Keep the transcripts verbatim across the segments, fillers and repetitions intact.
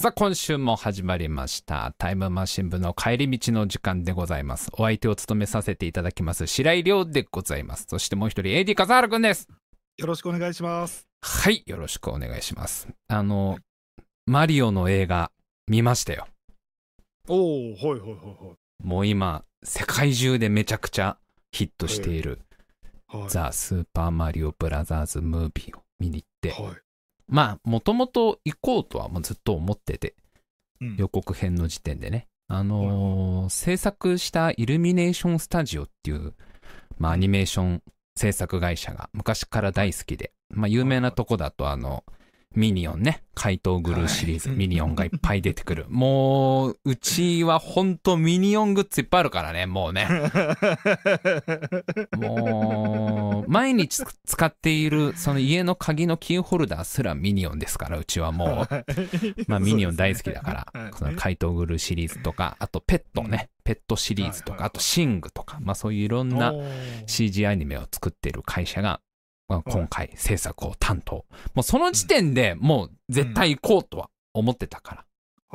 さあ今週も始まりましたタイムマシン部の帰り道の時間でございます。お相手を務めさせていただきます白井亮でございます。そしてもう一人 エーディー 笠原くんです。 よろしくお願いします。 はい、よろしくお願いします。あの、はい、マリオの映画見ましたよ。 おお、はいはいはいはい。 もう今世界中でめちゃくちゃヒットしている、はいはい、ザ・スーパーマリオブラザーズムービーを見に行って、はい、まあもともと行こうとはもうずっと思ってて、うん、予告編の時点でね、あのーはい、制作したイルミネーションスタジオっていう、まあ、アニメーション制作会社が昔から大好きで、まあ、有名なとこだとあのミニオンね、怪盗グルーシリーズ、はい、ミニオンがいっぱい出てくる。もううちはほんとミニオングッズいっぱいあるからね、もうねもう毎日使っているその家の鍵のキーホルダーすらミニオンですから、うちはもうまあミニオン大好きだから、その怪盗グルーシリーズとか、あとペットね、ペットシリーズとか、あとシングとか、まあそういういろんな シージー アニメを作っている会社が今回制作を担当。もうその時点でもう絶対行こうとは思ってたから、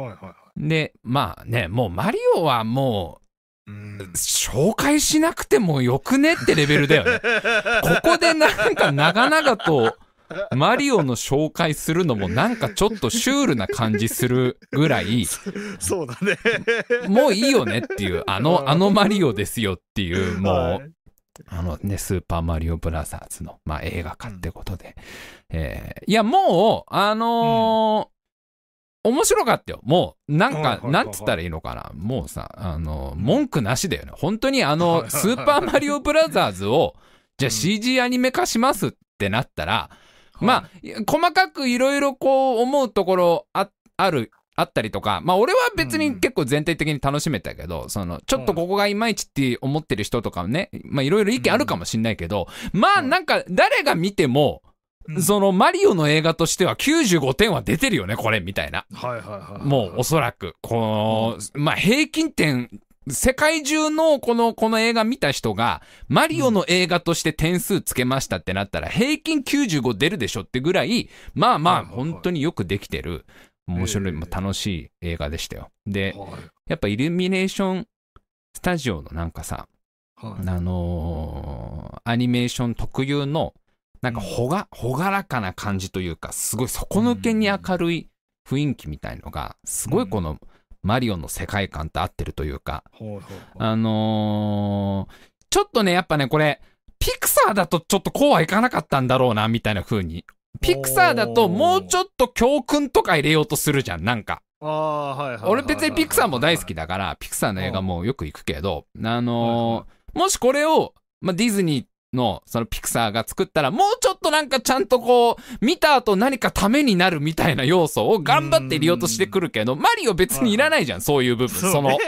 はいはいはい。 でまあね、もうマリオはもう紹介しなくてもよくねってレベルだよねここでなんか長々とマリオの紹介するのもなんかちょっとシュールな感じするぐらいそうだねもういいよねっていう、あのあのマリオですよっていう、もう、はい、あのね、スーパーマリオブラザーズの、まあ、映画化ってことで、うん、えー、いやもうあのーうん、面白かったよ。もうなんか、はいはいはいはい、なんつったらいいのかな、もうさ、あのー、文句なしだよね本当に。あのスーパーマリオブラザーズをじゃあ シージー アニメ化しますってなったら、うん、まあ細かくいろいろこう思うところ あ, あるあったりとか、まあ俺は別に結構全体的に楽しめたけど、うん、そのちょっとここがいまいちって思ってる人とかね、まあいろいろ意見あるかもしんないけど、うん、まあなんか誰が見ても、うん、そのマリオの映画としてはきゅうじゅうごてんは出てるよねこれみたいな、 はいはいはいはい、 もうおそらくこの、うん、まあ平均点、世界中のこのこの映画見た人がマリオの映画として点数つけましたってなったら平均きゅうじゅうご出るでしょってぐらい、まあまあ本当によくできてる面白い、も楽しい映画でしたよ。で、はい、やっぱイルミネーションスタジオのなんかさ、はい、あのー、アニメーション特有のなんかほが、うん、朗らかな感じというか、すごい底抜けに明るい雰囲気みたいのがすごいこのマリオの世界観と合ってるというか、うん、あのー、ちょっとねやっぱねこれピクサーだとちょっとこうはいかなかったんだろうなみたいな風に、ピクサーだともうちょっと教訓とか入れようとするじゃん、なんか。 あ、はいはいはいはい、 俺別にピクサーも大好きだからピクサーの映画もよく行くけど、あのーはいはい、もしこれを、まあ、ディズニーのそのピクサーが作ったらもうちょっとなんかちゃんとこう見た後何かためになるみたいな要素を頑張って入れようとしてくるけど、マリオ別にいらないじゃん、そういう部分。その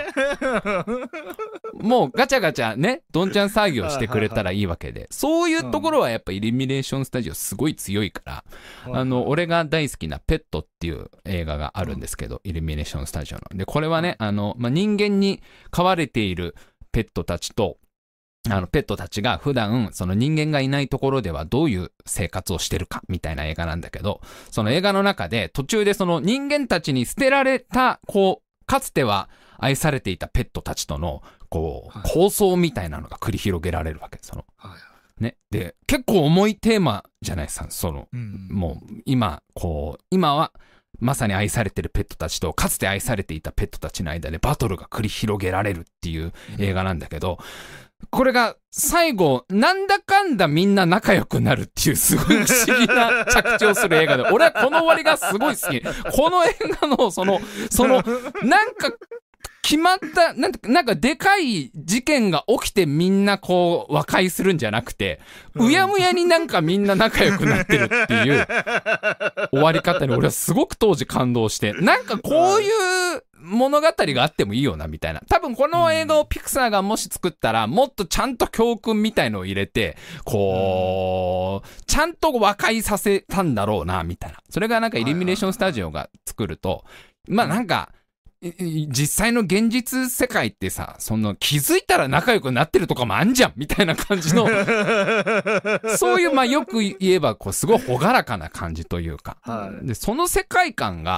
もうガチャガチャねどんちゃん騒ぎをしてくれたらいいわけで、そういうところはやっぱイルミネーションスタジオすごい強いから、あの俺が大好きなペットっていう映画があるんですけど、イルミネーションスタジオので、これはねあの、まあ、人間に飼われているペットたちとあのペットたちが普段その人間がいないところではどういう生活をしてるかみたいな映画なんだけど、その映画の中で途中でその人間たちに捨てられたこうかつては愛されていたペットたちとのこう抗争みたいなのが繰り広げられるわけ。そのね、で結構重いテーマじゃないですか。その、うん、もう今こう今はまさに愛されてるペットたちとかつて愛されていたペットたちの間でバトルが繰り広げられるっていう映画なんだけど、これが最後なんだかんだみんな仲良くなるっていうすごい不思議な着地をする映画で、俺はこの終わりがすごい好き。この映画のそのそのなんか決まったなんかなんかでかい事件が起きてみんなこう和解するんじゃなくて、うやむやになんかみんな仲良くなってるっていう終わり方に俺はすごく当時感動して、なんかこういう物語があってもいいよなみたいな。多分この映画をピクサーがもし作ったらもっとちゃんと教訓みたいのを入れてこうちゃんと和解させたんだろうなみたいな。それがなんかイルミネーションスタジオが作ると、まあなんか実際の現実世界ってさ、その気づいたら仲良くなってるとかもあんじゃんみたいな感じのそういうまあよく言えばこうすごい朗らかな感じというか、はい、でその世界観が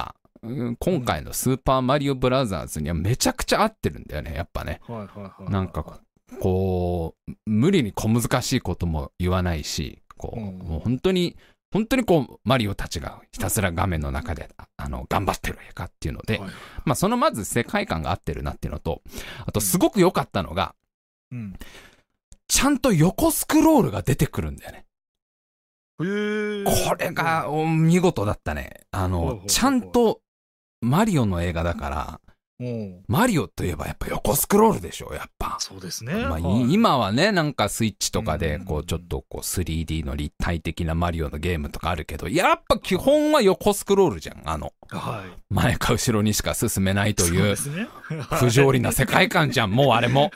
今回のスーパーマリオブラザーズにはめちゃくちゃ合ってるんだよね、やっぱね。なんか、こう、無理に小難しいことも言わないし、こう、うん、もう本当に、本当にこう、マリオたちがひたすら画面の中で、あの、頑張ってる映画っていうので、はい、まあ、そのまず世界観が合ってるなっていうのと、あとすごく良かったのが、うん、ちゃんと横スクロールが出てくるんだよね。 へー。 これが見事だったね。あの、ちゃんとマリオの映画だから、うん、マリオといえばやっぱ横スクロールでしょ、やっぱ。 そうですね。 まあ、はい、今はね、なんかスイッチとかで、こう、ちょっとこう スリーディー の立体的なマリオのゲームとかあるけど、やっぱ基本は横スクロールじゃん。あの、はい、前か後ろにしか進めないという、不条理な世界観じゃん、もうあれも。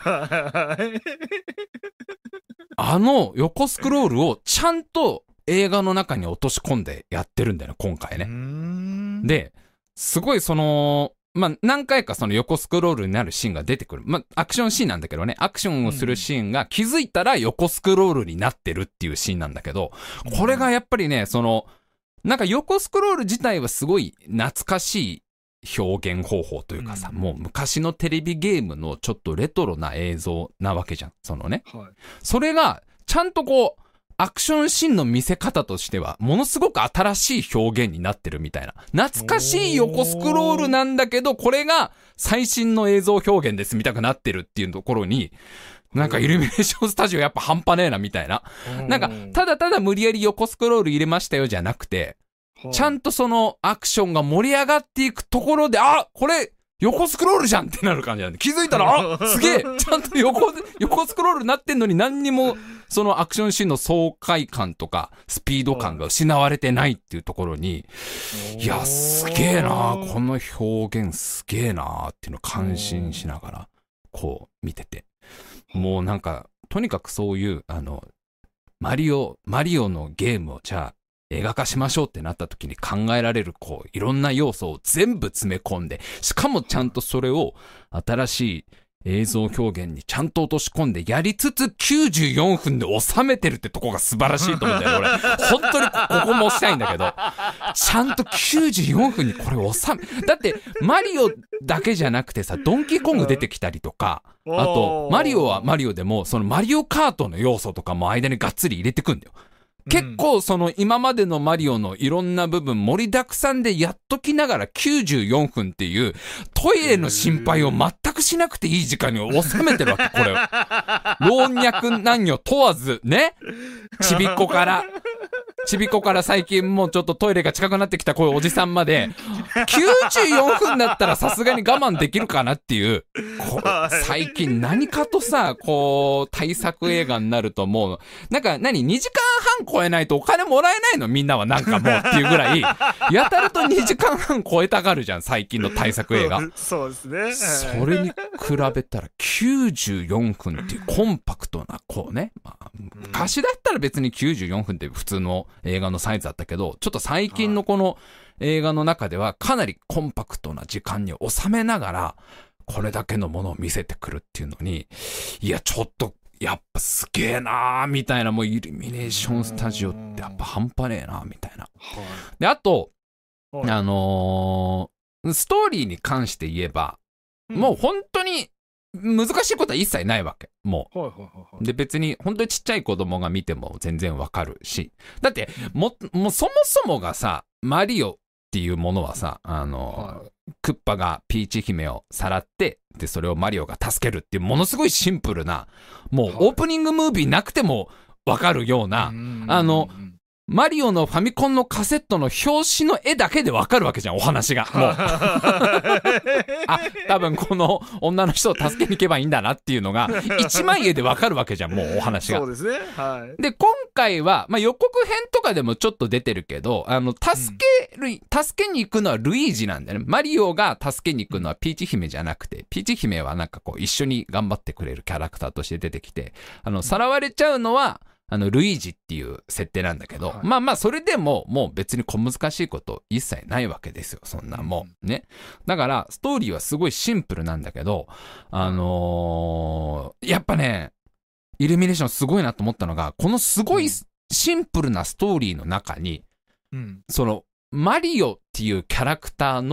あの横スクロールをちゃんと映画の中に落とし込んでやってるんだよね、今回ね。で、すごいその、まあ、何回かその横スクロールになるシーンが出てくる。まあ、アクションシーンなんだけどね、アクションをするシーンが気づいたら横スクロールになってるっていうシーンなんだけど、これがやっぱりね、その、なんか横スクロール自体はすごい懐かしい表現方法というかさ、もう昔のテレビゲームのちょっとレトロな映像なわけじゃん、そのね。それが、ちゃんとこう、アクションシーンの見せ方としては、ものすごく新しい表現になってるみたいな。懐かしい横スクロールなんだけど、これが最新の映像表現ですみたくなってるっていうところに、なんかイルミネーションスタジオやっぱ半端ねえなみたいな。なんか、ただただ無理やり横スクロール入れましたよじゃなくて、ちゃんとそのアクションが盛り上がっていくところで、あ、これ、横スクロールじゃんってなる感じなんで、気づいたら、あ、すげえちゃんと横、横スクロールになってんのに何にも、そのアクションシーンの爽快感とか、スピード感が失われてないっていうところに、いや、すげえな、この表現すげえなっていうのを感心しながら、こう見てて。もうなんか、とにかくそういう、あの、マリオ、マリオのゲームをじゃあ、映画化しましょうってなった時に考えられるこういろんな要素を全部詰め込んで、しかもちゃんとそれを新しい映像表現にちゃんと落とし込んでやりつつきゅうじゅうよんふんで収めてるってとこが素晴らしいと思うんだよね、俺。本当にここも押したいんだけど、ちゃんときゅうじゅうよんふんにこれを収め、だってマリオだけじゃなくてさ、ドンキーコング出てきたりとか、あとマリオはマリオでもそのマリオカートの要素とかも間にがっつり入れてくんだよ。結構その今までのマリオのいろんな部分盛りだくさんでやっときながらきゅうじゅうよんふんっていうトイレの心配を全くしなくていい時間に収めてるわけ、これ。老若男女問わず、ね。ちびっこから、ちびっこから最近もうちょっとトイレが近くなってきたこういうおじさんまで、きゅうじゅうよんふんだったらさすがに我慢できるかなっていう、こ最近何かとさ、こう、対策映画になるともう、なんか何、にじかんはん超えないとお金もらえないのみんなはなんかもうっていうぐらい、やたらとにじかんはん超えたがるじゃん、最近の対策映画。 そうですね。 それに比べたらきゅうじゅうよんふんっていうコンパクトな、こうね、まあ、昔だったら別にきゅうじゅうよんふんって普通の映画のサイズだったけど、ちょっと最近のこの映画の中ではかなりコンパクトな時間に収めながら、これだけのものを見せてくるっていうのに、いや、ちょっと、やっぱすげえなーみたいな、もうイルミネーションスタジオってやっぱ半端ねえなーみたいな。で、あと、あのー、ストーリーに関して言えば、もう本当に難しいことは一切ないわけ。もう。で、別に本当にちっちゃい子供が見ても全然わかるし。だって、も、もうそもそもがさ、マリオっていうものはさ、あのー、クッパがピーチ姫をさらって、で、それをマリオが助けるっていうものすごいシンプルな、もうオープニングムービーなくてもわかるような、あの、マリオのファミコンのカセットの表紙の絵だけでわかるわけじゃん、お話が。もう。あ、多分この女の人を助けに行けばいいんだなっていうのが、一枚絵でわかるわけじゃん、もうお話が。 そうですね。はい。 で、今回は、まあ、予告編とかでもちょっと出てるけど、あの、助ける、うん、助けに行くのはルイージなんだよね。マリオが助けに行くのはピーチ姫じゃなくて、ピーチ姫はなんかこう、一緒に頑張ってくれるキャラクターとして出てきて、あの、さらわれちゃうのは、あの、ルイージっていう設定なんだけど、はい、まあまあ、それでも、もう別に小難しいこと一切ないわけですよ、そんなもん。ね。だから、ストーリーはすごいシンプルなんだけど、あのー、やっぱね、イルミネーションすごいなと思ったのが、このすごいシンプルなストーリーの中に、うん、その、マリオっていうキャラクターの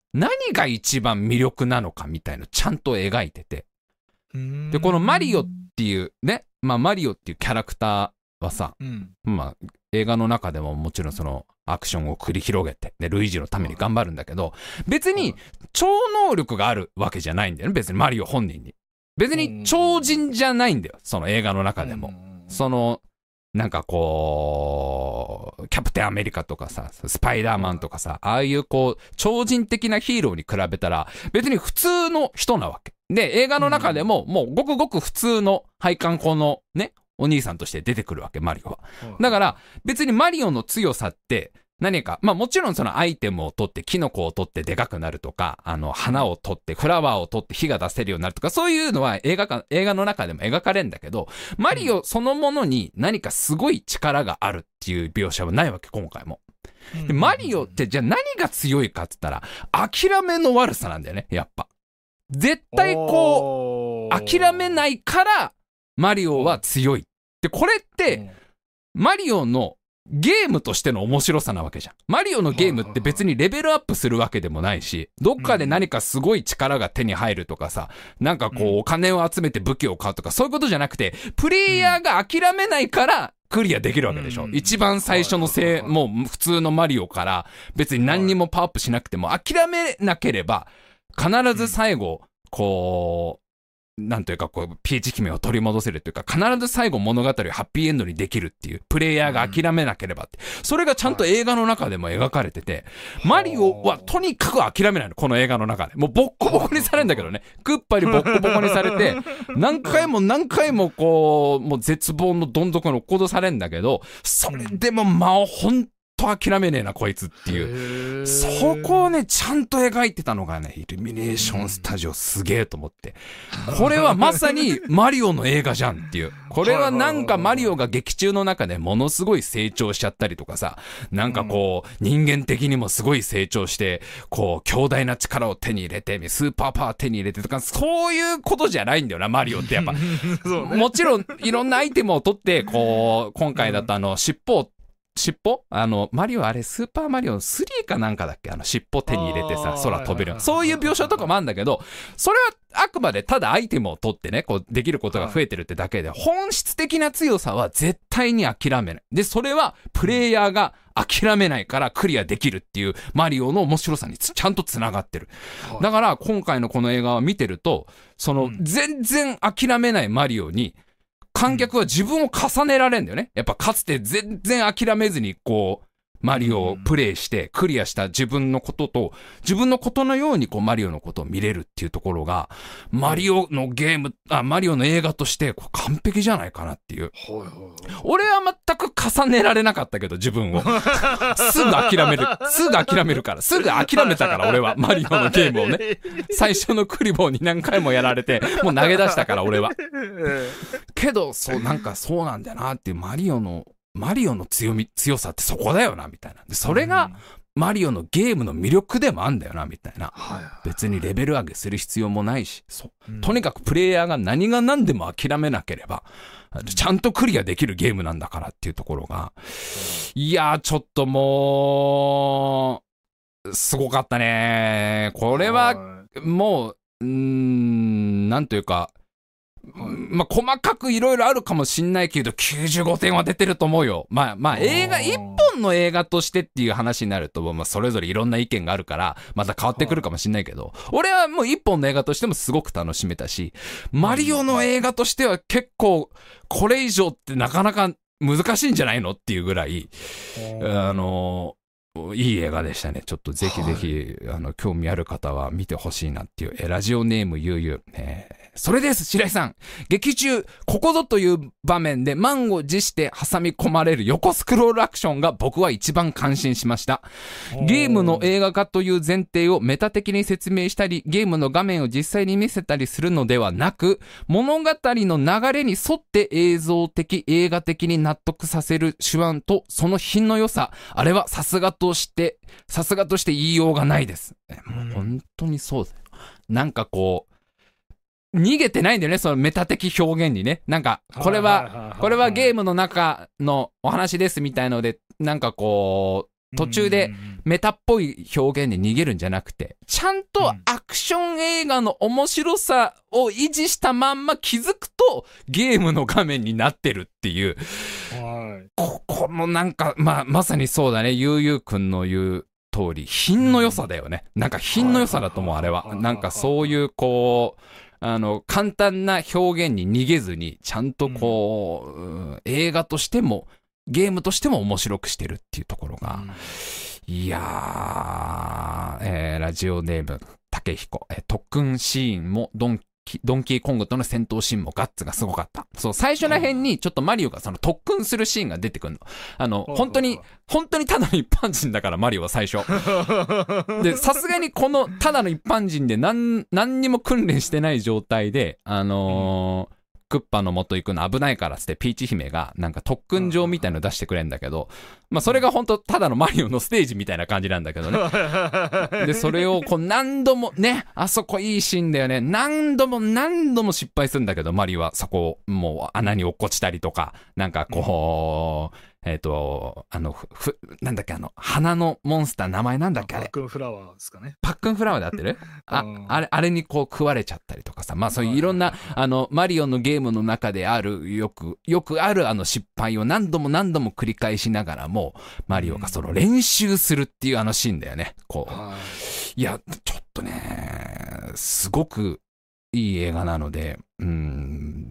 何が一番魅力なのかみたいのちゃんと描いてて。で、このマリオっていうね、まあマリオっていうキャラクターはさ、うん、まあ映画の中でももちろんそのアクションを繰り広げて、で、ルイージのために頑張るんだけど、別に超能力があるわけじゃないんだよね、別にマリオ本人に。別に超人じゃないんだよ、その映画の中でも。その、なんかこう、キャプテンアメリカとかさ、スパイダーマンとかさ、ああいうこう、超人的なヒーローに比べたら、別に普通の人なわけ。で、映画の中でも、もうごくごく普通の配管工のね、お兄さんとして出てくるわけ、マリオは。だから、別にマリオの強さって、何か、まあもちろんそのアイテムを取って、キノコを取ってでかくなるとか、あの、花を取って、フラワーを取って火が出せるようになるとか、そういうのは映画か、映画の中でも描かれるんだけど、マリオそのものに何かすごい力があるっていう描写はないわけ、今回も。でマリオってじゃあ何が強いかって言ったら、諦めの悪さなんだよね、やっぱ。絶対こう、諦めないから、マリオは強い。で、これって、マリオのゲームとしての面白さなわけじゃん。マリオのゲームって別にレベルアップするわけでもないし、どっかで何かすごい力が手に入るとかさ、なんかこうお金を集めて武器を買うとかそういうことじゃなくて、プレイヤーが諦めないからクリアできるわけでしょ。一番最初のせい、もう普通のマリオから別に何にもパワーアップしなくても諦めなければ必ず最後、こう、なんというかこうピーチ姫を取り戻せるというか、必ず最後物語をハッピーエンドにできるっていう、プレイヤーが諦めなければって、それがちゃんと映画の中でも描かれてて、マリオはとにかく諦めないの、この映画の中で。もうボッコボコにされるんだけどね、クッパにボッコボコにされて、何回も何回もこう、もう絶望のどん底に落っことされるんだけど、それでもまあほんと諦めねえなこいつっていう、そこをねちゃんと描いてたのがね、イルミネーションスタジオすげえと思って、これはまさにマリオの映画じゃんっていう、これはなんかマリオが劇中の中でものすごい成長しちゃったりとかさ、なんかこう人間的にもすごい成長して、こう強大な力を手に入れて、スーパーパワー手に入れてとか、そういうことじゃないんだよなマリオって。やっぱもちろんいろんなアイテムを取って、こう今回だとあの尻尾を尻尾あの、マリオあれ、スーパーマリオスリーかなんかだっけ、あの、尻尾手に入れてさ、空飛べる。そういう描写とかもあるんだけど、それはあくまでただアイテムを取ってね、こう、できることが増えてるってだけで、本質的な強さは絶対に諦めない。で、それは、プレイヤーが諦めないからクリアできるっていう、マリオの面白さにちゃんと繋がってる。だから、今回のこの映画を見てると、その、全然諦めないマリオに、観客は自分を重ねられるんだよね。やっぱかつて全然諦めずにこうマリオをプレイしてクリアした自分のことと、自分のことのようにこうマリオのことを見れるっていうところが、マリオのゲーム、あ、マリオの映画としてこう完璧じゃないかなっていう。俺は全く重ねられなかったけど、自分を。すぐ諦める。すぐ諦めるから。すぐ諦めたから俺は、マリオのゲームをね。最初のクリボーに何回もやられて、もう投げ出したから俺は。けど、そう、なんかそうなんだよなっていう、マリオの、マリオの強み、強さってそこだよな、みたいな。で、それが、マリオのゲームの魅力でもあんだよな、みたいな。別にレベル上げする必要もないし、そう。とにかくプレイヤーが何が何でも諦めなければ、ちゃんとクリアできるゲームなんだからっていうところが、いやー、ちょっともう、すごかったね。これは、もう、うーん、なんというか、まあ、細かくいろいろあるかもしんないけど、きゅうじゅうごてんは出てると思うよ。まあ、まあ、映画、一本の映画としてっていう話になると、まあ、それぞれいろんな意見があるから、また変わってくるかもしんないけど、俺はもう一本の映画としてもすごく楽しめたし、マリオの映画としては結構、これ以上ってなかなか難しいんじゃないのっていうぐらい、あの、いい映画でしたね。ちょっとぜひぜひ、はい、あの、興味ある方は見てほしいなっていう、え、ラジオネームゆうゆう。えー、それです、白井さん。劇中、ここぞという場面で満を持して挟み込まれる横スクロールアクションが僕は一番感心しました。ゲームの映画化という前提をメタ的に説明したり、ゲームの画面を実際に見せたりするのではなく、物語の流れに沿って映像的、映画的に納得させる手腕とその品の良さ、あれはさすがとして、さすがとして言いようがないです。もう本当にそうだよ。なんかこう、逃げてないんだよね、そのメタ的表現にね。なんか、これは、これはゲームの中のお話ですみたいので、なんかこ途中でメタっぽい表現で逃げるんじゃなくて、ちゃんとアクション映画の面白さを維持したまんま気づくとゲームの画面になってるっていう、 はい、 ここのなんか、まあ、まさにそうだね、ゆうゆうくんの言う通り、品の良さだよね。なんか品の良さだと思う、あれは。なんかそういうこう、あの、簡単な表現に逃げずに、ちゃんとこう、うん、映画としても、ゲームとしても面白くしてるっていうところが、うん、いやー、えー、ラジオネーム、竹彦、えー、特訓シーンもドンキ、ドンキーコングとの戦闘シーンもガッツがすごかった。そう、最初ら辺にちょっとマリオがその特訓するシーンが出てくるの。あの、本当に、本当にただの一般人だからマリオは最初。で、さすがにこのただの一般人で何、何にも訓練してない状態で、あのー、うんクッパの元行くの危ないからっつってピーチ姫がなんか特訓場みたいの出してくれんだけど、まあそれが本当ただのマリオのステージみたいな感じなんだけどね。で、それをこう何度もね、あそこいいシーンだよね。何度も何度も失敗するんだけど、マリオはそこをもう穴に落っこちたりとか、なんかこう、えっと、あの、ふ、なんだっけ、あの、花のモンスター、名前なんだっけあれ。 パックンフラワーですかね。 パックンフラワーで合ってるあ、あれ、あれにこう食われちゃったりとかさ、まあそういういろんな、あの、マリオのゲームの中である、よく、よくあるあの失敗を何度も何度も繰り返しながらも、マリオがその練習するっていうあのシーンだよね。こう。いや、ちょっとね、すごくいい映画なので、うん、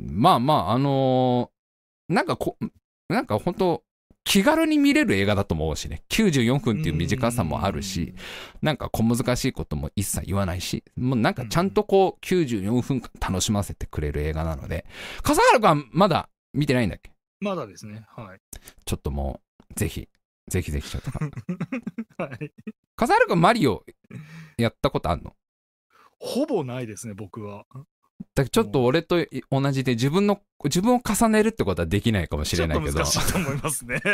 まあまあ、あのー、なんかこ、なんか本当気軽に見れる映画だと思うしね。きゅうじゅうよんぷんっていう短さもあるし、なんか小難しいことも一切言わないし、もうなんかちゃんとこうきゅうじゅうよんぷんかん楽しませてくれる映画なので、笠原くんはまだ見てないんだっけ？ まだですね。はい。 ちょっともう、ぜひ、ぜひぜひちょっと。 はい。 笠原くんマリオやったことあんの？ ほぼないですね、僕は。 だからちょっと俺と同じで自分の、自分を重ねるってことはできないかもしれないけど。 ちょっと難しいと思いますね。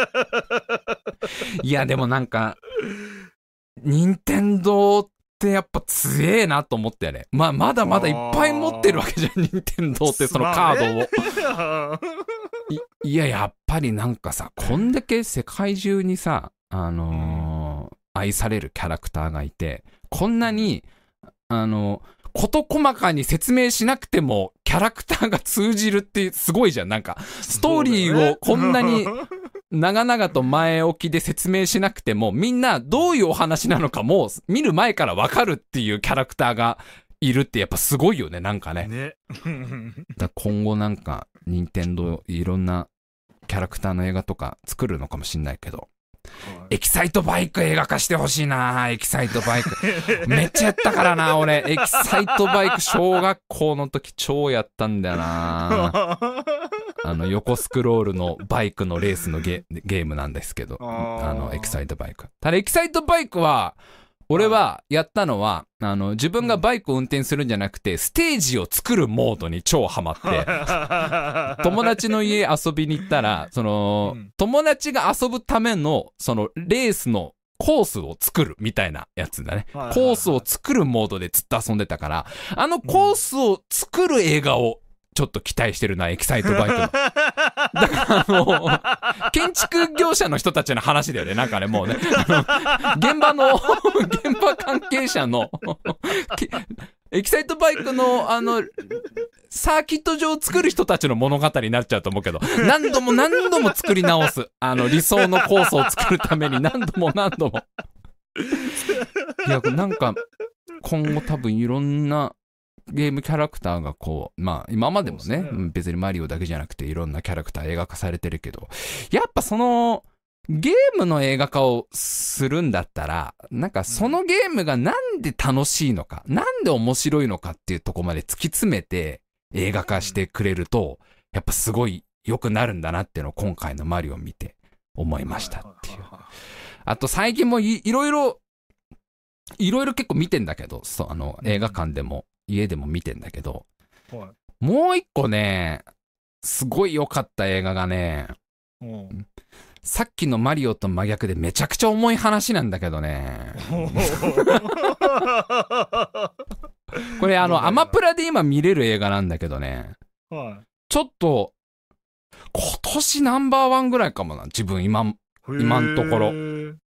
いや、でもなんか、任天堂ってやっぱ強えなと思ったよね。まあ、まだまだいっぱい持ってるわけじゃん、任天堂ってそのカードを。まあね、い, いや、やっぱりなんかさ、こんだけ世界中にさ、あのー、愛されるキャラクターがいて、こんなに、あのー、事細かに説明しなくてもキャラクターが通じるってすごいじゃん。なんかストーリーをこんなに長々と前置きで説明しなくてもみんなどういうお話なのかもう見る前からわかるっていうキャラクターがいるってやっぱすごいよね。なんかね。 ねだ今後なんか任天堂いろんなキャラクターの映画とか作るのかもしんないけど。エキサイトバイク映画化してほしいな。エキサイトバイクめっちゃやったからな俺。エキサイトバイク小学校の時超やったんだよな。あの横スクロールのバイクのレースの ゲ, ゲームなんですけど、あのエキサイトバイク。ただエキサイトバイクは俺はやったのはあの自分がバイクを運転するんじゃなくてステージを作るモードに超ハマって友達の家遊びに行ったらその、うん、友達が遊ぶためのそのレースのコースを作るみたいなやつだね。コースを作るモードでずっと遊んでたからあのコースを作る映画をちょっと期待してるな、エキサイトバイクの。だからあの、建築業者の人たちの話だよね。なんかね、もうね、あの、現場の、現場関係者の、エキサイトバイクの、あの、サーキット場を作る人たちの物語になっちゃうと思うけど、何度も何度も作り直す。あの、理想のコースを作るために何度も何度も。いや、なんか、今後多分いろんな、ゲームキャラクターがこう、まあ今までも ね, ね別にマリオだけじゃなくていろんなキャラクター映画化されてるけど、やっぱそのゲームの映画化をするんだったら、なんかそのゲームがなんで楽しいのか、なんで面白いのかっていうところまで突き詰めて映画化してくれると、やっぱすごい良くなるんだなっていうのを今回のマリオを見て思いましたっていう。あと最近も い, いろいろいろいろ結構見てんだけど、そうあの映画館でも家でも見てんだけど、はい、もう一個ねすごい良かった映画がね、うん、さっきのマリオと真逆でめちゃくちゃ重い話なんだけどねこれあのアマプラで今見れる映画なんだけどね、はい、ちょっと今年ナンバーワンぐらいかもな自分今今んところ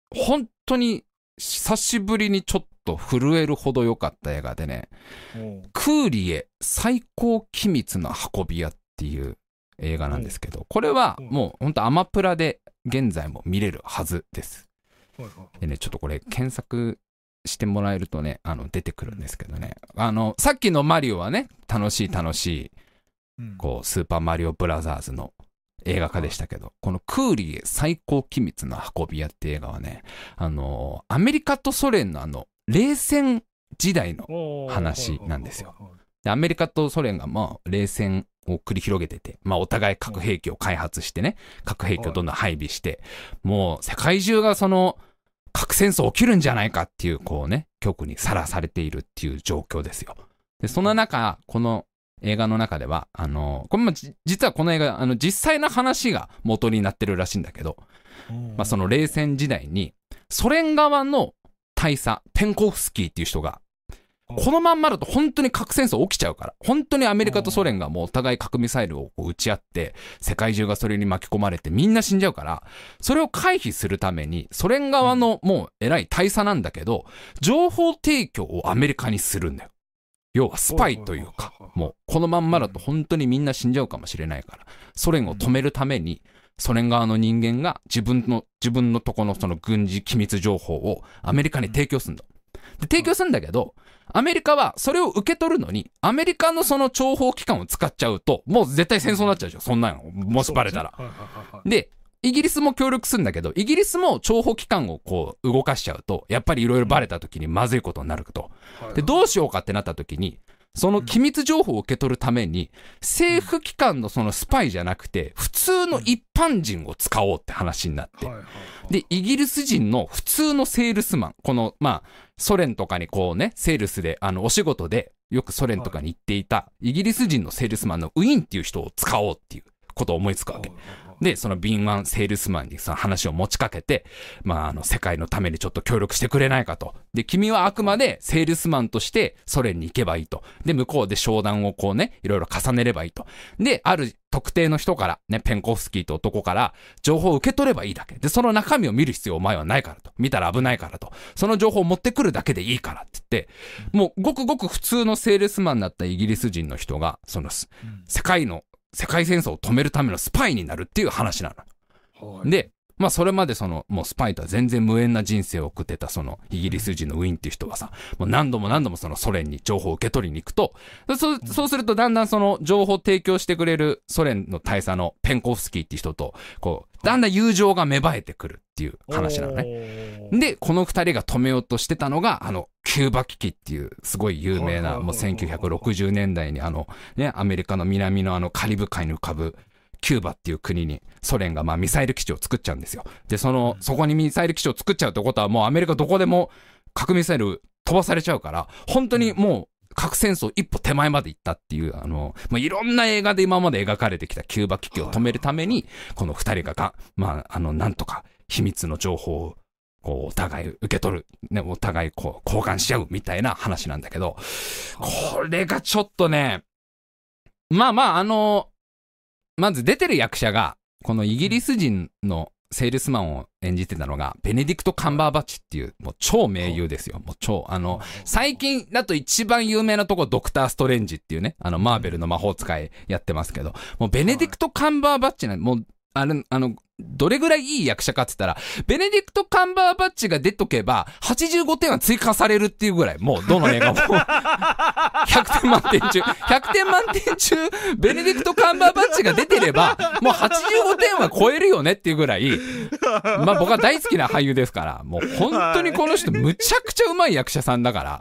本当に久しぶりにちょっと震えるほど良かった映画でね、クーリエ最高機密の運び屋っていう映画なんですけど、これはもう本当アマプラで現在も見れるはずです。でね、ちょっとこれ検索してもらえるとね、あの出てくるんですけどね、あのさっきのマリオはね、楽しい楽しいこうスーパーマリオブラザーズの映画化でしたけど、このクーリエ最高機密の運び屋って映画はね、あのアメリカとソ連のあの冷戦時代の話なんですよ。でアメリカとソ連がまあ冷戦を繰り広げてて、まあお互い核兵器を開発してね、核兵器をどんどん配備して、もう世界中がその核戦争起きるんじゃないかっていうこうね、恐怖にさらされているっていう状況ですよ。でその中、この映画の中ではあのこれも実はこの映画あの実際の話が元になってるらしいんだけど、まあ、その冷戦時代にソ連側の大佐ペンコフスキーっていう人が、このまんまだと本当に核戦争起きちゃうから、本当にアメリカとソ連がもうお互い核ミサイルを撃ち合って世界中がそれに巻き込まれてみんな死んじゃうから、それを回避するためにソ連側のもう偉い大佐なんだけど、情報提供をアメリカにするんだよ。要はスパイというか、もうこのまんまだと本当にみんな死んじゃうかもしれないから、ソ連を止めるためにソ連側の人間が自分の自分のとこのその軍事機密情報をアメリカに提供するんだ。で提供するんだけど、アメリカはそれを受け取るのにアメリカのその諜報機関を使っちゃうともう絶対戦争になっちゃうでしょ、そんなのもしバレたら。でイギリスも協力するんだけど、イギリスも諜報機関をこう動かしちゃうとやっぱりいろいろバレた時にまずいことになると。でどうしようかってなった時に、その機密情報を受け取るために政府機関のそのスパイじゃなくて普通の一般人を使おうって話になって、でイギリス人の普通のセールスマン、このまあソ連とかにこうねセールスであのお仕事でよくソ連とかに行っていたイギリス人のセールスマンのウィンっていう人を使おうっていうことを思いつくわけで、その敏腕セールスマンにその話を持ちかけて、まああの世界のためにちょっと協力してくれないかと。で君はあくまでセールスマンとしてソ連に行けばいいと。で向こうで商談をこうねいろいろ重ねればいいと。である特定の人からね、ペンコフスキーと男から情報を受け取ればいいだけで、その中身を見る必要お前はないからと、見たら危ないからと、その情報を持ってくるだけでいいからって言って、もうごくごく普通のセールスマンだったイギリス人の人がその世界の世界戦争を止めるためのスパイになるっていう話なの、はい、でまあそれまでそのもうスパイとは全然無縁な人生を送ってたそのイギリス人のウィンっていう人はさ、もう何度も何度もそのソ連に情報を受け取りに行くと、そそうするとだんだんその情報を提供してくれるソ連の大佐のペンコフスキーっていう人とこうだんだん友情が芽生えてくるっていう話なのね。でこの二人が止めようとしてたのがあのキューバ危機っていうすごい有名なもうせんきゅうひゃくろくじゅうねんだいにあのねアメリカの南のあのカリブ海に浮かぶキューバっていう国にソ連がまあミサイル基地を作っちゃうんですよ。でそのそこにミサイル基地を作っちゃうってことはもうアメリカどこでも核ミサイル飛ばされちゃうから、本当にもう核戦争一歩手前まで行ったっていう、あの、まあ、いろんな映画で今まで描かれてきたキューバ危機を止めるためにこの二人ががまああのなんとか秘密の情報をこうお互い受け取る、ね、お互いこう交換し合うみたいな話なんだけど、これがちょっとね、まあまああのまず出てる役者がこのイギリス人のセールスマンを演じてたのがベネディクト・カンバーバッチっていうもう超名優ですよ。もう超あの最近だと一番有名なとこドクター・ストレンジっていうね、あのマーベルの魔法使いやってますけど、もうベネディクト・カンバーバッチね、もうあれあのどれぐらいいい役者かって言ったらベネディクト・カンバーバッチが出とけばはちじゅうごてんは追加されるっていうぐらい、もうどの映画もひゃくてん満点中ひゃくてん満点中ベネディクト・カンバーバッチが出てればもうはちじゅうごてんは超えるよねっていうぐらい、まあ僕は大好きな俳優ですから、もう本当にこの人むちゃくちゃうまい役者さんだから、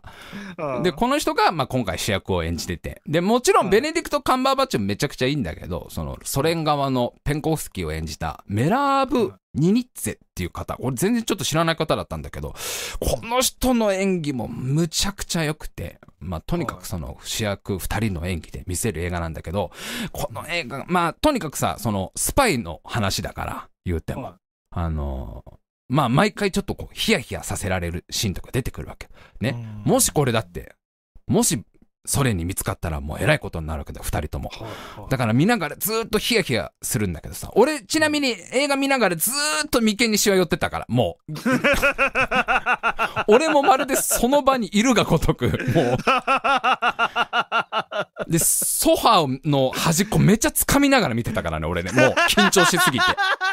でこの人がまあ今回主役を演じてて、でもちろんベネディクト・カンバーバッチもめちゃくちゃいいんだけど、そのソ連側のペンコフスキーを演じたメラーブ・ニニッツェっていう方、俺全然ちょっと知らない方だったんだけど、この人の演技もむちゃくちゃ良くて、まあとにかくその主役ふたりの演技で見せる映画なんだけど、この映画まあとにかくさ、そのスパイの話だから言っても、あのまあ毎回ちょっとこうヒヤヒヤさせられるシーンとか出てくるわけね。もしこれだってもしソ連に見つかったらもうえらいことになるわけだよ、二人とも。 はいはいだから見ながらずーっとヒヤヒヤするんだけどさ、俺ちなみに映画見ながらずーっと眉間にシワ寄ってたから、もう。俺もまるでその場にいるがごとく、もう。で、ソファーの端っこめっちゃ掴みながら見てたからね、俺ね。もう緊張しすぎて。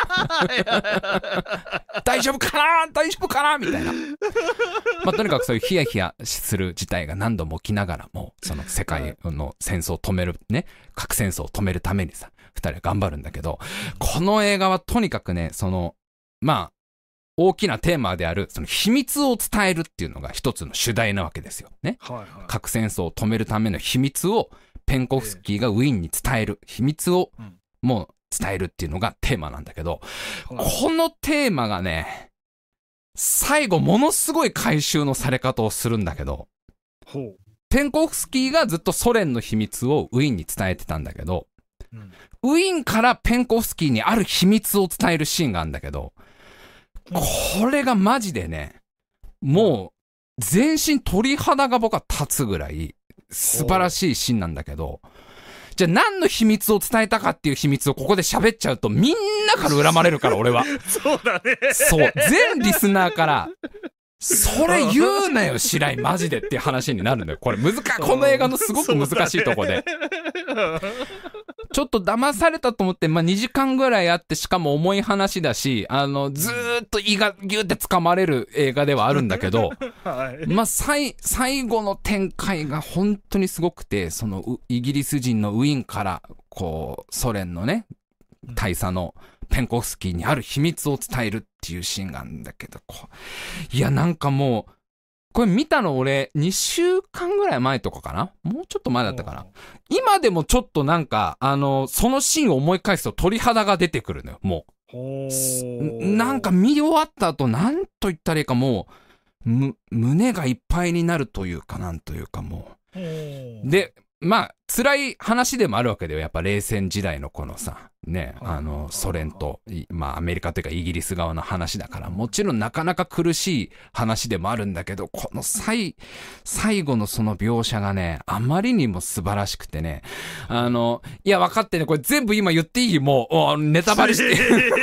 大丈夫かな大丈夫かなみたいな。まあ、とにかくそういうヒヤヒヤする事態が何度も起きながらも、その世界の戦争を止める、ね、核戦争を止めるためにさ、二人は頑張るんだけど、この映画はとにかくね、その、まあ、大きなテーマである、その秘密を伝えるっていうのが一つの主題なわけですよね。 はいはい核戦争を止めるための秘密をペンコフスキーがウィーンに伝える、秘密をもう伝えるっていうのがテーマなんだけど、 はいこのテーマがね、最後ものすごい回収のされ方をするんだけど、 ほうペンコフスキーがずっとソ連の秘密をウィーンに伝えてたんだけど、 うんウィーンからペンコフスキーにある秘密を伝えるシーンがあるんだけど、これがマジでね、もう全身鳥肌が僕は立つぐらい素晴らしいシーンなんだけど、じゃあ何の秘密を伝えたかっていう秘密をここで喋っちゃうとみんなから恨まれるから俺は。 そうだね。 そう、全リスナーから、それ言うなよ白井マジでっていう話になるんだよ。これ難かこの映画のすごく難しいとこで。ちょっと騙されたと思って、まあ、にじかんぐらいあって、しかも重い話だし、あの、ずーっと胃がギューって掴まれる映画ではあるんだけど、 はい、 まあ、最、最後の展開が本当にすごくて、その、イギリス人のウィーンから、こう、ソ連のね、大佐のペンコフスキーにある秘密を伝えるっていうシーンがあるんだけど、こういや、なんかもう、これ見たの俺にしゅうかんぐらい前とかかな、もうちょっと前だったかな。今でもちょっとなんか、あの、そのシーンを思い返すと鳥肌が出てくるのよ、もう。なんか見終わった後、なんと言ったらいいかもう、む、胸がいっぱいになるというか、なんというかもう。で、まあ、辛い話でもあるわけだよ。やっぱ冷戦時代のこのさ、ね、あの、ソ連と、まあ、アメリカというかイギリス側の話だから、もちろんなかなか苦しい話でもあるんだけど、この最、最後のその描写がね、あまりにも素晴らしくてね、あの、いや、分かってね、これ全部今言っていい？もう、ネタバレして。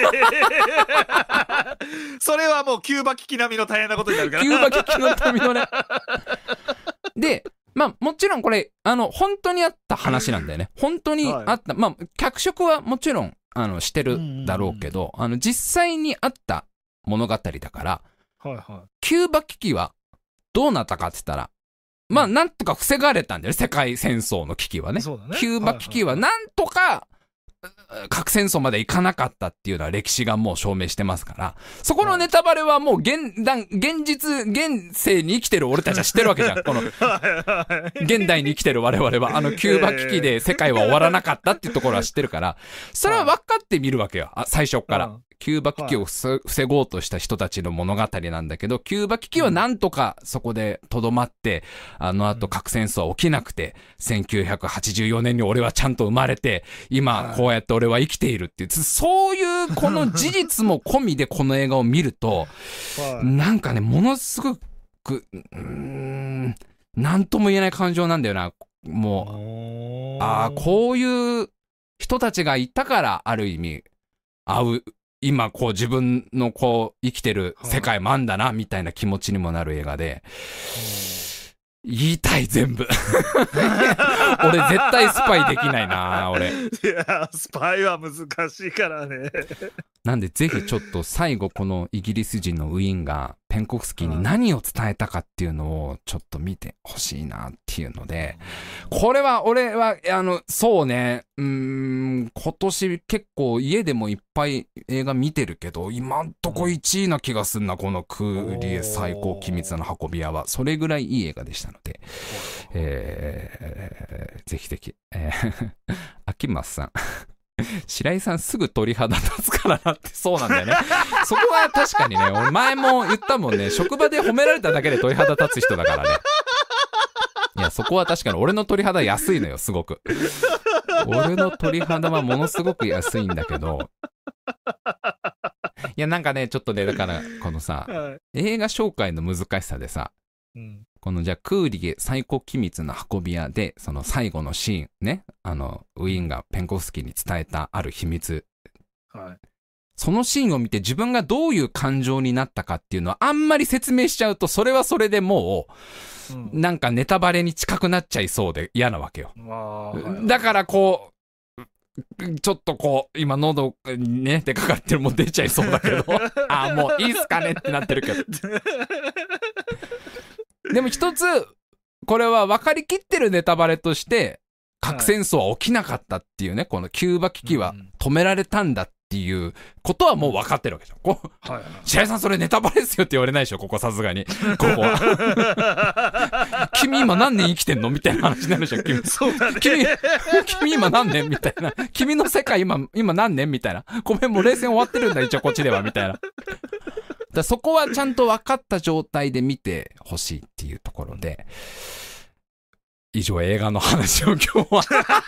それはもうキューバ危機並みの大変なことになるから。 キューバ危機の並みのね。で、まあもちろんこれあの本当にあった話なんだよね。本当にあった、はい、まあ脚色はもちろんあのしてるだろうけど、あの実際にあった物語だから、 はいはい、 キューバ危機はどうなったかって言ったら、まあなんとか防がれたんだよね、世界戦争の危機はね。 そうだね。 キューバ危機はなんとか核戦争までいかなかったっていうのは歴史がもう証明してますから、そこのネタバレはもう現段、現実、現世に生きてる俺たちは知ってるわけじゃん。この、現代に生きてる我々は、あのキューバ危機で世界は終わらなかったっていうところは知ってるから、それは分かってみるわけよ。あ、最初から。キューバ危機を防ごうとした人たちの物語なんだけど、キューバ危機はなんとかそこでとどまって、あの後核戦争は起きなくて、せんきゅうひゃくはちじゅうよねんに俺はちゃんと生まれて、今こうやって俺は生きているっていう、そういうこの事実も込みでこの映画を見ると、なんかね、ものすごく、うーん、なんとも言えない感情なんだよな。もう、ああ、こういう人たちがいたから、ある意味、会う、今こう自分のこう生きてる世界もあんだなみたいな気持ちにもなる映画で、言いたい全部。俺絶対スパイできないな俺。 いやスパイは難しいからね。 なんでぜひちょっと最後このイギリス人のウィーンがペンコフスキーに何を伝えたかっていうのをちょっと見てほしいなっていうので、これは俺はあのそうね、うーん今年結構家でもいっぱい映画見てるけど、今んとこいちいな気がすんな、このクーリエ最高機密の運び屋は。それぐらいいい映画でしたので、えー、ぜひぜひ、えー、秋松さん白井さんすぐ鳥肌立つからなって。そうなんだよね。そこは確かにね、俺前も言ったもんね、職場で褒められただけで鳥肌立つ人だからね。いや、そこは確かに俺の鳥肌安いのよ、すごく。俺の鳥肌はものすごく安いんだけど、いやなんかね、ちょっとね、だからこのさ、はい、映画紹介の難しさでさ、うん、 このじゃあクーリゲ最高機密の運び屋で、その最後のシーンね、あの、ウィーンがペンコフスキーに伝えたある秘密。 はい。 そのシーンを見て自分がどういう感情になったかっていうのはあんまり説明しちゃうと、それはそれでもう、うん、なんかネタバレに近くなっちゃいそうで嫌なわけよ。 あ、はい、 だからこう、ちょっとこう、今喉にね、でかかってるもん出ちゃいそうだけど、ああ、もういいっすかねってなってるけど。でも一つ、これは分かりきってるネタバレとして、核戦争は起きなかったっていうね、このキューバ危機は止められたんだっていうことはもう分かってるわけじゃん。こう、はいはい、白井さんそれネタバレですよって言われないでしょ、ここさすがに。ここは。君今何年生きてんのみたいな話になるじゃん、君。 そうだね。 君、君今何年みたいな。君の世界今、今何年みたいな。ごめん、もう冷戦終わってるんだ、一応こっちでは、みたいな。だそこはちゃんと分かった状態で見てほしいっていうところで、以上映画の話を今日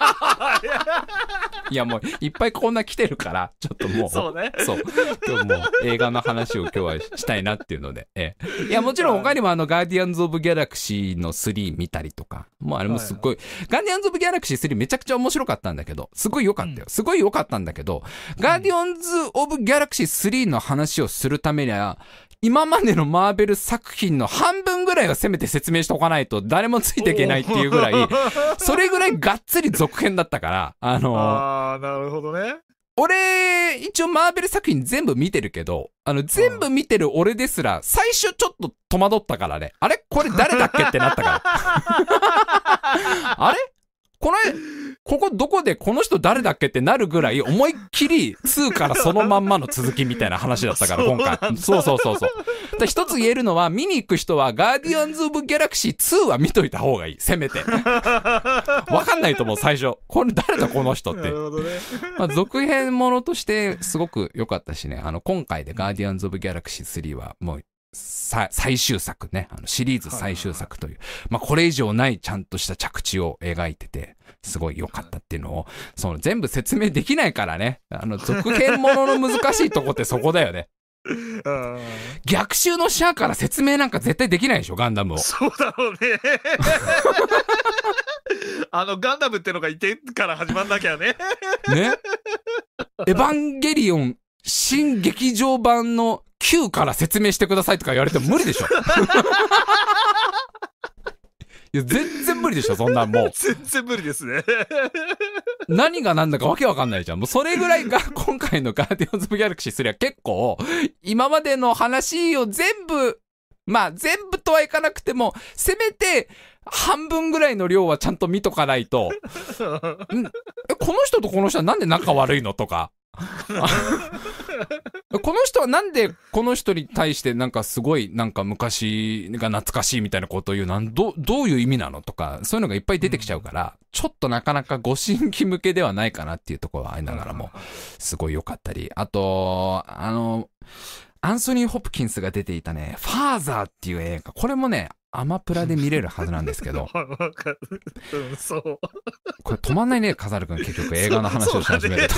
はいやもういっぱいこんな来てるからちょっともうそうねそう今日もう映画の話を今日はしたいなっていうので、ええ、いやもちろん他にもあのガーディアンズ・オブ・ギャラクシーのスリー見たりとかもうあれもすっごい、はいはい、ガーディアンズ・オブ・ギャラクシースリーめちゃくちゃ面白かったんだけどすごい良かったよ、うん、すごい良かったんだけど、うん、ガーディアンズ・オブ・ギャラクシースリーの話をするためには今までのマーベル作品の半分ぐらいはせめて説明しておかないと誰もついていけないっていうぐらい、それぐらいがっつり続編だったから、あのー、 あー、なるほどね。 俺、一応マーベル作品全部見てるけど、あの、全部見てる俺ですら、最初ちょっと戸惑ったからね。あれこれ誰だっけってなったから。あれこれ、ここどこでこの人誰だっけってなるぐらい思いっきりツーからそのまんまの続きみたいな話だったから今回。そうそうそうそう。だ一つ言えるのは見に行く人はガーディアンズ・オブ・ギャラクシーツーは見といた方がいい。せめて。わかんないと思う最初。これ誰だこの人って。なるほどね。まあ続編ものとしてすごく良かったしね。あの今回でガーディアンズ・オブ・ギャラクシースリーはもう最終作ね、あのシリーズ最終作という、まあこれ以上ないちゃんとした着地を描いてて、すごい良かったっていうのを、その全部説明できないからね、あの続編ものの難しいとこってそこだよね。逆襲のシャアから説明なんか絶対できないでしょ、ガンダムを。 そうだろうね。あのガンダムってのがいてから始まんなきゃね。 ね。エヴァンゲリオン新劇場版のきゅうから説明してくださいとか言われても無理でしょ。いや全然無理でしょそんなんもう。 全然無理ですね。 何が何だかわけわかんないじゃん。もうそれぐらいが今回のガーディアンズ・オブ・ギャラクシースリーは結構今までの話を全部まあ全部とはいかなくてもせめて半分ぐらいの量はちゃんと見とかないとんえこの人とこの人はなんで仲悪いのとかこの人はなんでこの人に対してなんかすごいなんか昔が懐かしいみたいなことを言うなんどどういう意味なのとかそういうのがいっぱい出てきちゃうから、うん、ちょっとなかなかご新規向けではないかなっていうところはありながらもすごい良かったり、あとあのアンソニー・ホプキンスが出ていたねファーザーっていう映画、これもねアマプラで見れるはずなんですけどうん、そうこれ止まんないね、カザル君結局映画の話をし始めると、ね、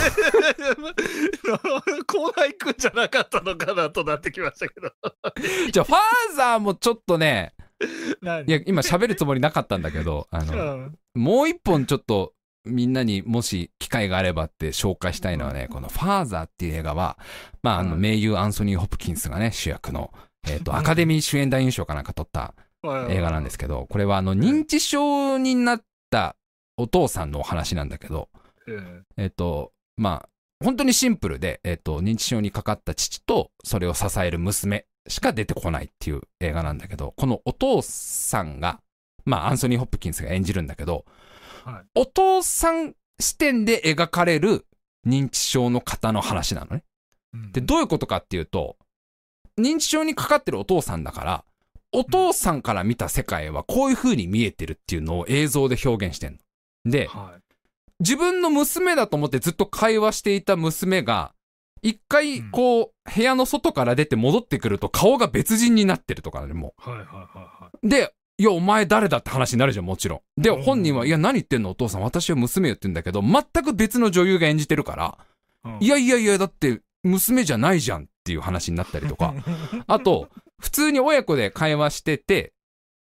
コーナー行くんじゃなかったのかなとなってきましたけどじゃあファーザーもちょっとねいや今喋るつもりなかったんだけどあの、うん、もう一本ちょっとみんなにもし機会があればって紹介したいのはね、このファーザーっていう映画はまああの名優アンソニー・ホプキンスがね主役のえっとアカデミー主演男優賞かなんか取った映画なんですけど、これはあの認知症になったお父さんのお話なんだけど、えっとまあ本当にシンプルで、えっと認知症にかかった父とそれを支える娘しか出てこないっていう映画なんだけど、このお父さんがまあアンソニー・ホプキンスが演じるんだけど、はい、お父さん視点で描かれる認知症の方の話なのね、うん、でどういうことかっていうと認知症にかかってるお父さんだからお父さんから見た世界はこういう風に見えてるっていうのを映像で表現してんので、はい、自分の娘だと思ってずっと会話していた娘が一回こう、うん、部屋の外から出て戻ってくると顔が別人になってるとかねもう、はいはいはいはい、でいやお前誰だって話になるじゃんもちろんで、うん、本人はいや何言ってんのお父さん私は娘よって言うんだけど全く別の女優が演じてるから、うん、いやいやいやだって娘じゃないじゃんっていう話になったりとかあと普通に親子で会話してて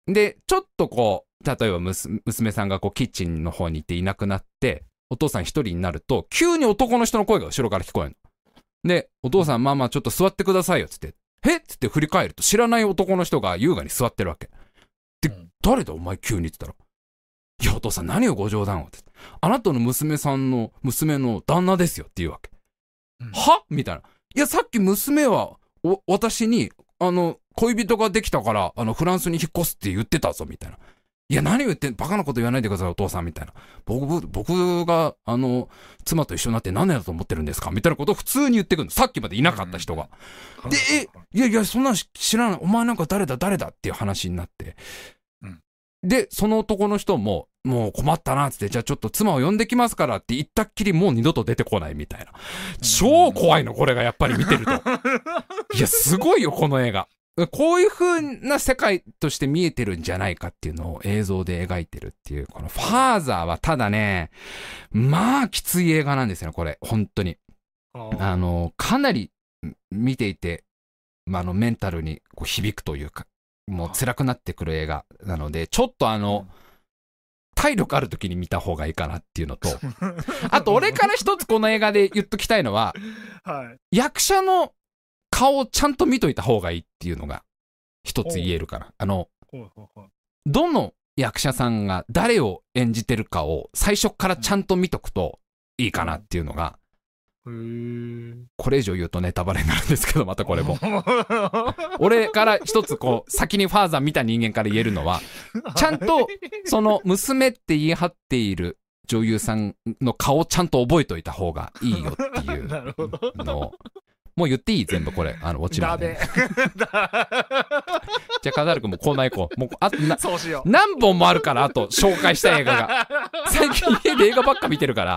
で、ちょっとこう、例えば娘、娘さんがこうキッチンの方に行っていなくなって、お父さん一人になると、急に男の人の声が後ろから聞こえるの。で、お父さん、まあまあちょっと座ってくださいよ、つって。えっつって振り返ると、知らない男の人が優雅に座ってるわけ。で、うん、誰だお前急にって言ったら、いやお父さん何をご冗談をって。あなたの娘さんの娘の旦那ですよって言うわけ。うん、はみたいな。いやさっき娘は、お、私に、あの、恋人ができたから、あの、フランスに引っ越すって言ってたぞ、みたいな。いや、何を言ってん、バカなこと言わないでください、お父さん、みたいな。僕、僕が、あの、妻と一緒になって何年だと思ってるんですかみたいなことを普通に言ってくるの。さっきまでいなかった人が。うん、で、え、いやいや、そんなの知らない。お前なんか誰だ、誰だっていう話になって。うん、で、その男の人も、もう困ったな、つって、じゃあちょっと妻を呼んできますからって言ったっきりもう二度と出てこないみたいな。超怖いの、これがやっぱり見てると。いや、すごいよ、この映画。こういう風な世界として見えてるんじゃないかっていうのを映像で描いてるっていう、このファーザーはただね、まあきつい映画なんですよ、これ。本当に。あの、かなり見ていて、まあ、あの、メンタルにこう響くというか、もう辛くなってくる映画なので、ちょっとあの、体力ある時に見た方がいいかなっていうのと、あと俺から一つこの映画で言っときたいのは、はい、役者の顔をちゃんと見といた方がいいっていうのが一つ言えるかな。あの、どの役者さんが誰を演じてるかを最初からちゃんと見とくといいかなっていうのが、へー、これ以上言うとネタバレになるんですけど、またこれも俺から一つこう先にファーザー見た人間から言えるのは、ちゃんとその娘って言い張っている女優さんの顔をちゃんと覚えといた方がいいよっていうのをもう言っていい全部これ、あの、落ちまで。じゃあ、カザル君もコーナー行こう。もう、あとな、そうしよう。何本もあるから、あと、紹介したい映画が。最近家で映画ばっか見てるから。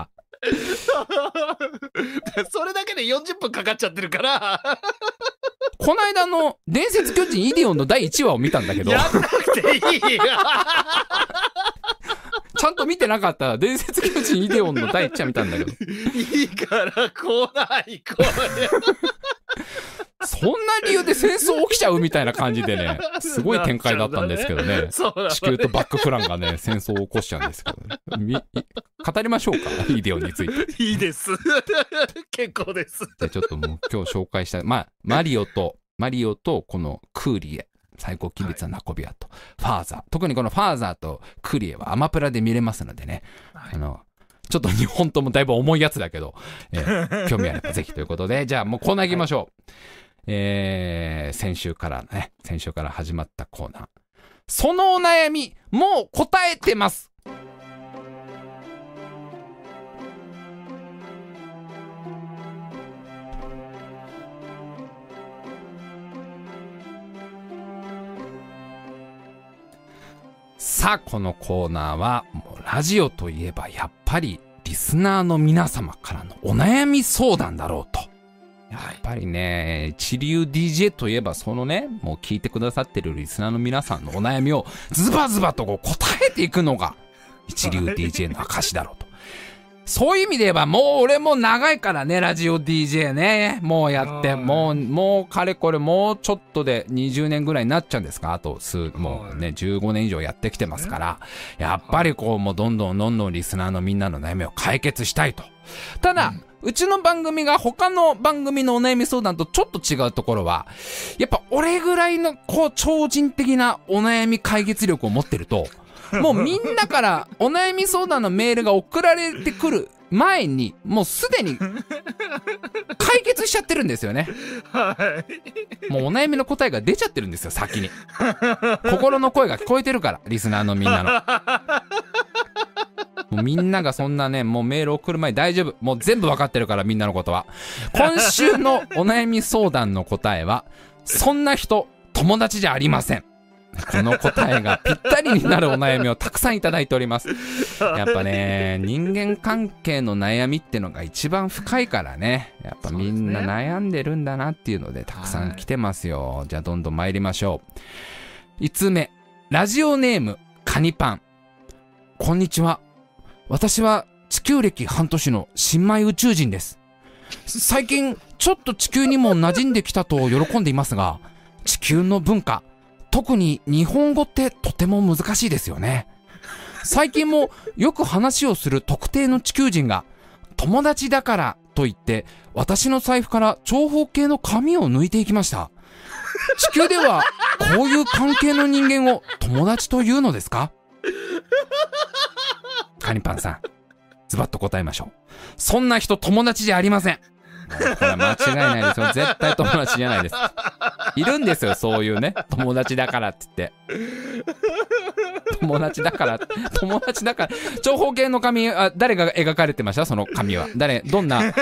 それだけでよんじゅっぷんかかっちゃってるから。 この間の、伝説巨人イディオンのだいいちわを見たんだけど。 やんなくていいよ。 ちゃんと見てなかった伝説巨人イデオンのだいいちわ見たんだけど。 いいからコーナー行こうよ。 そんな理由で戦争起きちゃうみたいな感じでね、すごい展開だったんですけどね。ね地球とバッククランがね、戦争を起こしちゃうんですけどね。語りましょうか、イデオンについて。 いいです。結構です。 じゃあちょっともう今日紹介したい。まあ、マリオと、マリオとこのクーリエ。最高機密なナコビアと、はい、ファーザー。特にこのファーザーとクリエはアマプラで見れますのでね。はい、あの、ちょっとにほんともだいぶ重いやつだけど、えー、興味あればぜひということで、じゃあもうコーナー行きましょう。はい、えー、先週からね、先週から始まったコーナー。そのお悩み、もう答えてます。さあ、このコーナーはもうラジオといえばやっぱりリスナーの皆様からのお悩み相談だろうと。やっぱりね、一流 ディージェー といえばそのね、もう聞いてくださってるリスナーの皆さんのお悩みをズバズバとこう答えていくのが一流 ディージェー の証だろうと。そういう意味で言えばもう俺も長いからね、ラジオ ディージェー ね。もうやって、もう、もうかれこれもうちょっとでにじゅうねんぐらいになっちゃうんですか。あと数、もうね、じゅうごねん以上やってきてますから、やっぱりこうもうどんどんどんどんリスナーのみんなの悩みを解決したいと。ただ、うん、うちの番組が他の番組のお悩み相談とちょっと違うところは、やっぱ俺ぐらいのこう超人的なお悩み解決力を持ってると、もうみんなからお悩み相談のメールが送られてくる前にもうすでに解決しちゃってるんですよね。はい。もうお悩みの答えが出ちゃってるんですよ、先に。心の声が聞こえてるから、リスナーのみんなの。もうみんながそんなね、もうメール送る前に大丈夫。もう全部わかってるから、みんなのことは。今週のお悩み相談の答えは、そんな人、友達じゃありません。この答えがぴったりになるお悩みをたくさんいただいております。やっぱね、人間関係の悩みってのが一番深いからね。やっぱみんな悩んでるんだなっていうのでたくさん来てますよ。じゃあどんどん参りましょう。いつつめ、ラジオネームカニパン。こんにちは。私は地球歴半年の新米宇宙人です。最近ちょっと地球にも馴染んできたと喜んでいますが、地球の文化、 特に日本語ってとても難しいですよね。最近もよく話をする特定の地球人が友達だからと言って私の財布から長方形の紙を抜いていきました。地球ではこういう関係の人間を友達というのですか？カニパンさん、ズバッと答えましょう。そんな人友達じゃありません。これは間違いないですよ。絶対友達じゃないです。いるんですよ、そういうね、友達だからって言って友達だから友達だから長方形の紙、あ、誰が描かれてました？その紙は誰、どんな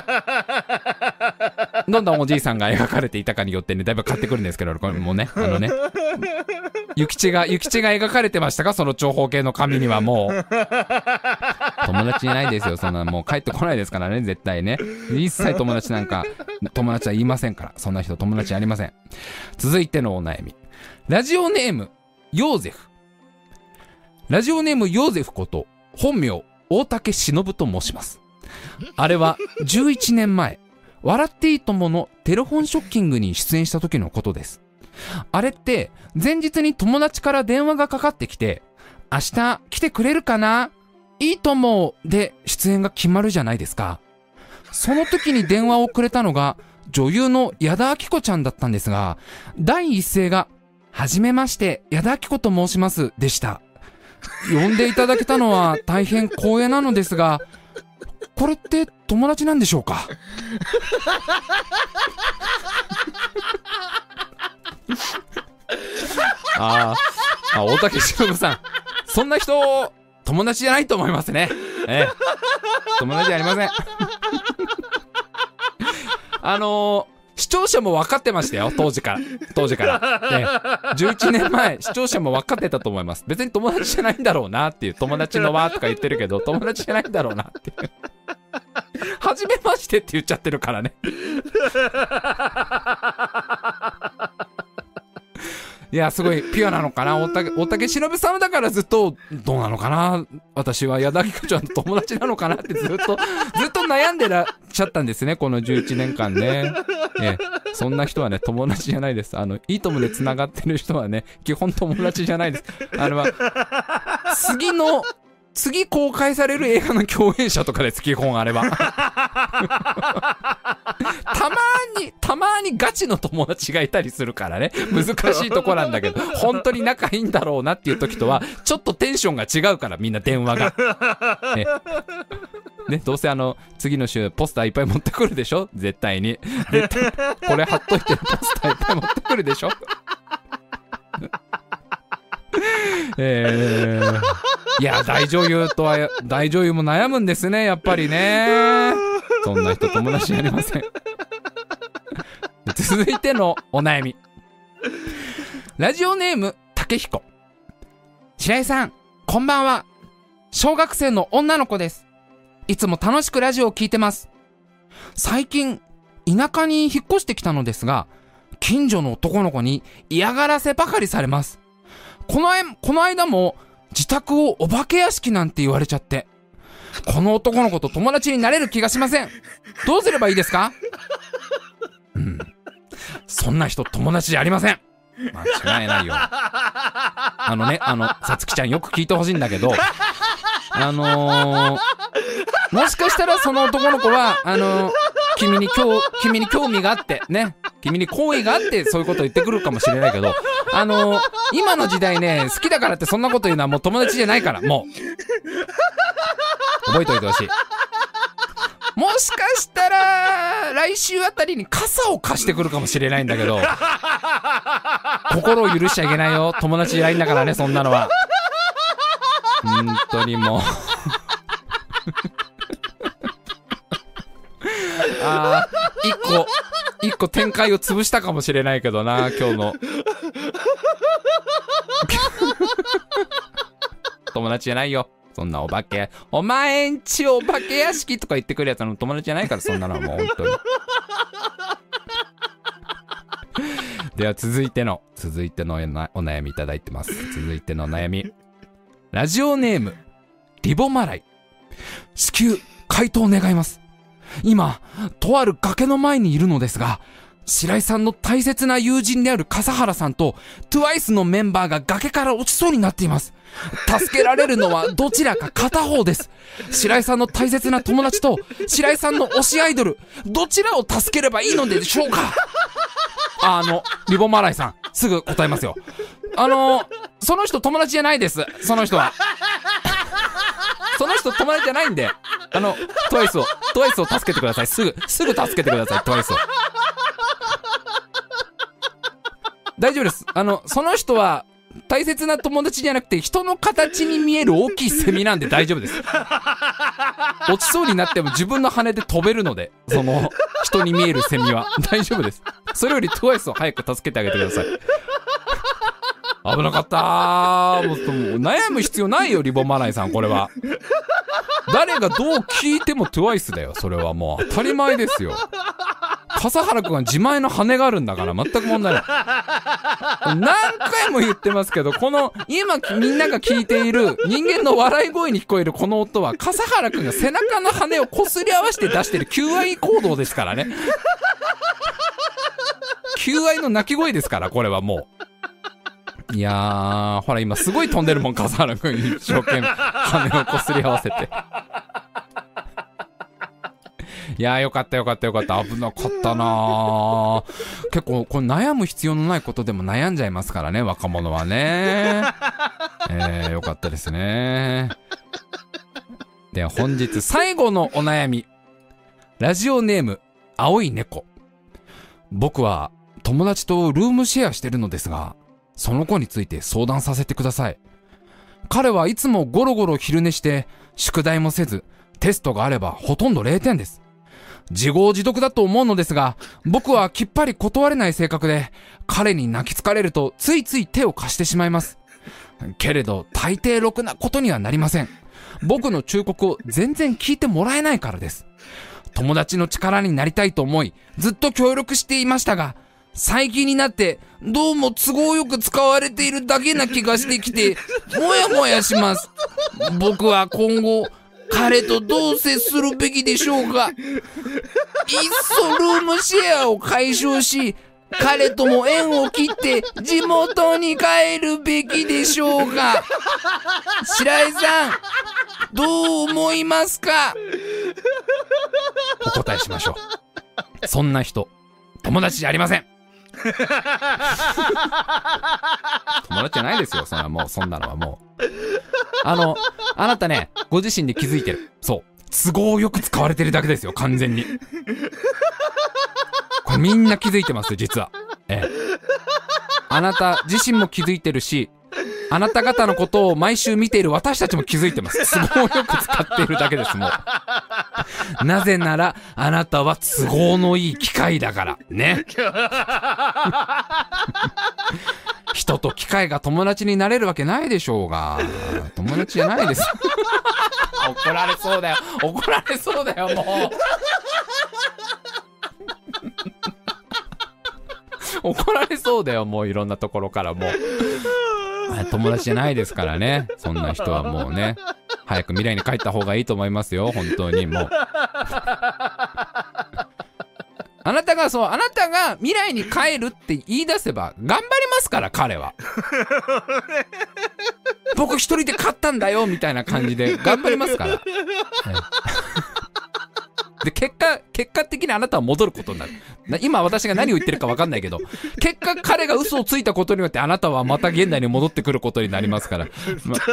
どんなおじいさんが描かれていたかによってね、だいぶ変わってくるんですけど、これもね、あのね、諭吉が諭吉が描かれてましたか？その長方形の紙には。もう友達じゃないですよ、そんな。もう帰ってこないですからね、絶対ね。一切友達なんか友達は言いませんから。そんな人友達ありません。続いてのお悩み、ラジオネームヨーゼフ。ラジオネームヨーゼフこと本名大竹しのぶと申します。あれはじゅういちねんまえ、笑っていいとものテレフォンショッキングに出演した時のことです。あれって前日に友達から電話がかかってきて、明日来てくれるかな、いいともで出演が決まるじゃないですか。その時に電話をくれたのが女優の矢田亜希子ちゃんだったんですが、第一声がはじめまして矢田亜希子と申しますでした。呼んでいただけたのは大変光栄なのですが、これって友達なんでしょうか？ああ、大竹しのぶさん、そんな人友達じゃないと思いますね。ええ、友達じゃありません。あのー視聴者も分かってましたよ、当時から当時から、ね、じゅういちねんまえ視聴者も分かってたと思います。別に友達じゃないんだろうなっていう、友達の輪とか言ってるけど友達じゃないんだろうなっていうはじめましてって言っちゃってるからね。いや、すごいピュアなのかな、大竹大竹しのぶさんだからずっとどうなのかな、私は矢田亜希子ちゃんと友達なのかなってずっとずっと悩んでらっしゃったんですね、このじゅういちねんかんね。ええ、そんな人はね友達じゃないです。あのいいともでつながってる人はね基本友達じゃないです。あれは次の次公開される映画の共演者とかです、基本あれは。たまにたまにガチの友達がいたりするからね、難しいとこなんだけど、本当に仲いいんだろうなっていう時とはちょっとテンションが違うから、みんな電話がね, ねどうせあの次の週ポスターいっぱい持ってくるでしょ、絶対に絶対これ貼っといてポスターいっぱい持ってくるでしょ。えー、いや、大女優とは大女優も悩むんですね、やっぱりね。そんな人友達じゃありません。続いてのお悩み、ラジオネーム竹彦。白井さん、こんばんは。小学生の女の子です。いつも楽しくラジオを聞いてます。最近田舎に引っ越してきたのですが、近所の男の子に嫌がらせばかりされます。このこの間も自宅をお化け屋敷なんて言われちゃって、この男の子と友達になれる気がしません。どうすればいいですか？うん、そんな人友達じゃありません。間違いないよ。あのね、あのさつきちゃんよく聞いてほしいんだけど、あのー、もしかしたらその男の子はあのー、君に興君に興味があってね、君に好意があってそういうことを言ってくるかもしれないけど、あのー、今の時代ね、好きだからってそんなこと言うのはもう友達じゃないから、もう覚えておいてほしい。もしかしたら来週あたりに傘を貸してくるかもしれないんだけど、心を許しちゃいけないよ、友達じゃないんだからね、そんなのは。本当にもうあー、一個一個展開を潰したかもしれないけどな、今日の友達じゃないよ、そんなお化け、お前んちお化け屋敷とか言ってくるやつの友達じゃないから、そんなのはもう本当に。では続いての続いてのお悩みいただいてます。続いてのお悩み、ラジオネームリボマライ。至急回答願います。今とある崖の前にいるのですが、 白井さんの大切な友人である笠原さんと トゥワイス のメンバーが崖から落ちそうになっています。助けられるのはどちらか片方です。白井さんの大切な友達と白井さんの推しアイドル、どちらを助ければいいのでしょうか。あのリボンマライさん、すぐ答えますよ。あのその人友達じゃないです。その人はその人友達じゃないんで、あのトゥワイス をトゥワイス を助けてください。すぐすぐ助けてください。トゥワイス を大丈夫です。あのその人は大切な友達じゃなくて人の形に見える大きいセミなんで大丈夫です。落ちそうになっても自分の羽で飛べるので、その人に見えるセミは大丈夫です。それより トゥワイス を早く助けてあげてください。危なかったー。もう、もう悩む必要ないよリボンマライさん。これは誰がどう聞いても トゥワイス だよ。それはもう当たり前ですよ。笠原くんは自前の羽があるんだから全く問題ない。何回も言ってますけど、この今みんなが聞いている人間の笑い声に聞こえるこの音は笠原くんが背中の羽をこすり合わせて出してる求愛行動ですからね。求愛の鳴き声ですから、これはもう。いやー、ほら今すごい飛んでるもん、笠原くん一生懸命羽をこすり合わせて。いやー、よかったよかったよかった。危なかったなー。結構これ悩む必要のないことでも悩んじゃいますからね、若者はね。えー、よかったですね。では本日最後のお悩み。ラジオネーム青い猫。僕は友達とルームシェアしてるのですが、その子について相談させてください。彼はいつもゴロゴロ昼寝して宿題もせず、テストがあればほとんどれいてんです。自業自得だと思うのですが、僕はきっぱり断れない性格で、彼に泣きつかれるとついつい手を貸してしまいます。けれど大抵ろくなことにはなりません。僕の忠告を全然聞いてもらえないからです。友達の力になりたいと思い、ずっと協力していましたが、最近になってどうも都合よく使われているだけな気がしてきて、もやもやします。僕は今後彼とどう接するべきでしょうか。いっそルームシェアを解消し、彼とも縁を切って地元に帰るべきでしょうか。白井さん、どう思いますか。お答えしましょう。そんな人、友達じゃありません。友達じゃないですよ。そんなもうそんなのはもうあのあなたね、ご自身で気づいてる。そう、都合よく使われてるだけですよ、完全に。これみんな気づいてますよ、実は。ええ、あなた自身も気づいてるし、あなた方のことを毎週見ている私たちも気づいてます。都合よく使っているだけです。もうなぜならあなたは都合のいい機械だからね。人と機械が友達になれるわけないでしょうが。友達じゃないです。怒られそうだよ、怒られそうだよ、もう。怒られそうだよ、もういろんなところから。もう友達じゃないですからね。そんな人はもうね、早く未来に帰った方がいいと思いますよ、本当に。もうあなたがそうあなたが未来に帰るって言い出せば頑張りますから、彼は。僕一人で勝ったんだよみたいな感じで頑張りますから。で結果結果的にあなたは戻ることになる。今私が何を言ってるか分かんないけど、結果彼が嘘をついたことによってあなたはまた現代に戻ってくることになりますから、まね、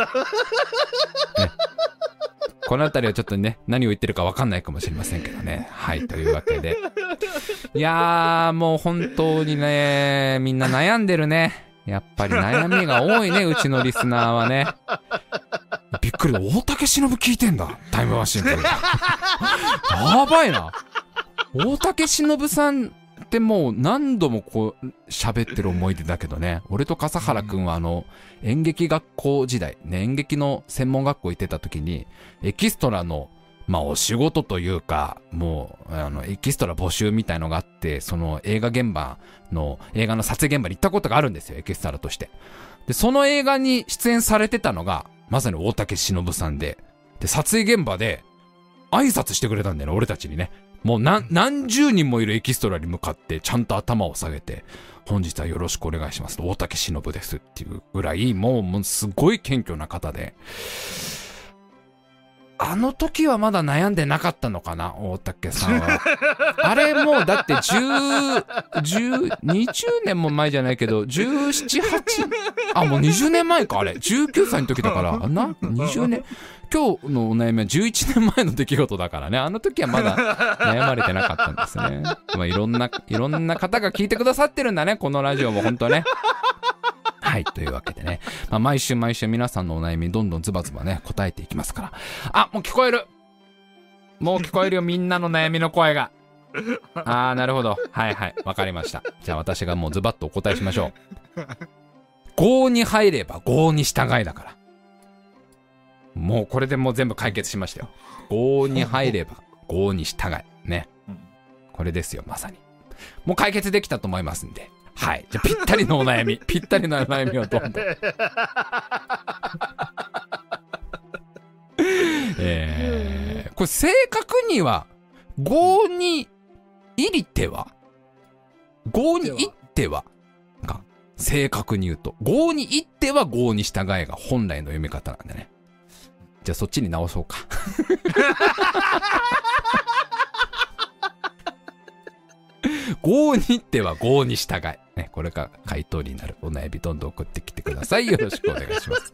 このあたりはちょっとね、何を言ってるか分かんないかもしれませんけどね。はい、というわけで、いやーもう本当にね、みんな悩んでるね。やっぱり悩みが多いね、うちのリスナーはね。びっくりだ、大竹しのぶ聞いてんだ、タイムマシン。やばいな。大竹しのぶさんってもう何度もこう喋ってる思い出だけどね。俺と笠原くんはあの演劇学校時代、ね、演劇の専門学校行ってた時にエキストラのまあお仕事というか、もうあのエキストラ募集みたいのがあって、その映画現場の映画の撮影現場に行ったことがあるんですよ、エキストラとして。でその映画に出演されてたのがまさに大竹しのぶさんで、で撮影現場で挨拶してくれたんだよね、俺たちにね。 もう何何十人もいるエキストラに向かってちゃんと頭を下げて、本日はよろしくお願いします、大竹しのぶですっていうぐらい、もう、もうすごい謙虚な方で、あの時はまだ悩んでなかったのかな、大竹さんは。あれもうだってじゅう、じゅう、にじゅうねんも前じゃないけど、じゅうなな、はち、あ、もうにじゅうねんまえか、あれ。じゅうきゅうさいの時だから、な、にじゅうねん。今日のお悩みはじゅういちねんまえの出来事だからね。あの時はまだ悩まれてなかったんですね。まあいろんな、いろんな方が聞いてくださってるんだね、このラジオも本当ね。はい、というわけでね、まあ、毎週毎週皆さんのお悩みどんどんズバズバね答えていきますから。あ、もう聞こえる、もう聞こえるよ、みんなの悩みの声が。あー、なるほど、はいはい、わかりました。じゃあ私がもうズバッとお答えしましょう。郷に入れば郷に従いだから、もうこれでもう全部解決しましたよ。郷に入れば郷に従いね、これですよ、まさにもう解決できたと思いますんで。はい。じゃあぴったりのお悩み、ぴったりのお悩みをどんどん。えー、これ正確には、郷に入りては、郷に行っては、か、正確に言うと、郷に行っては郷に従えが本来の読み方なんでね。じゃあそっちに直そうか。郷に行っては郷に従い。ね、これが回答になるお悩みどんどん送ってきてください。よろしくお願いします。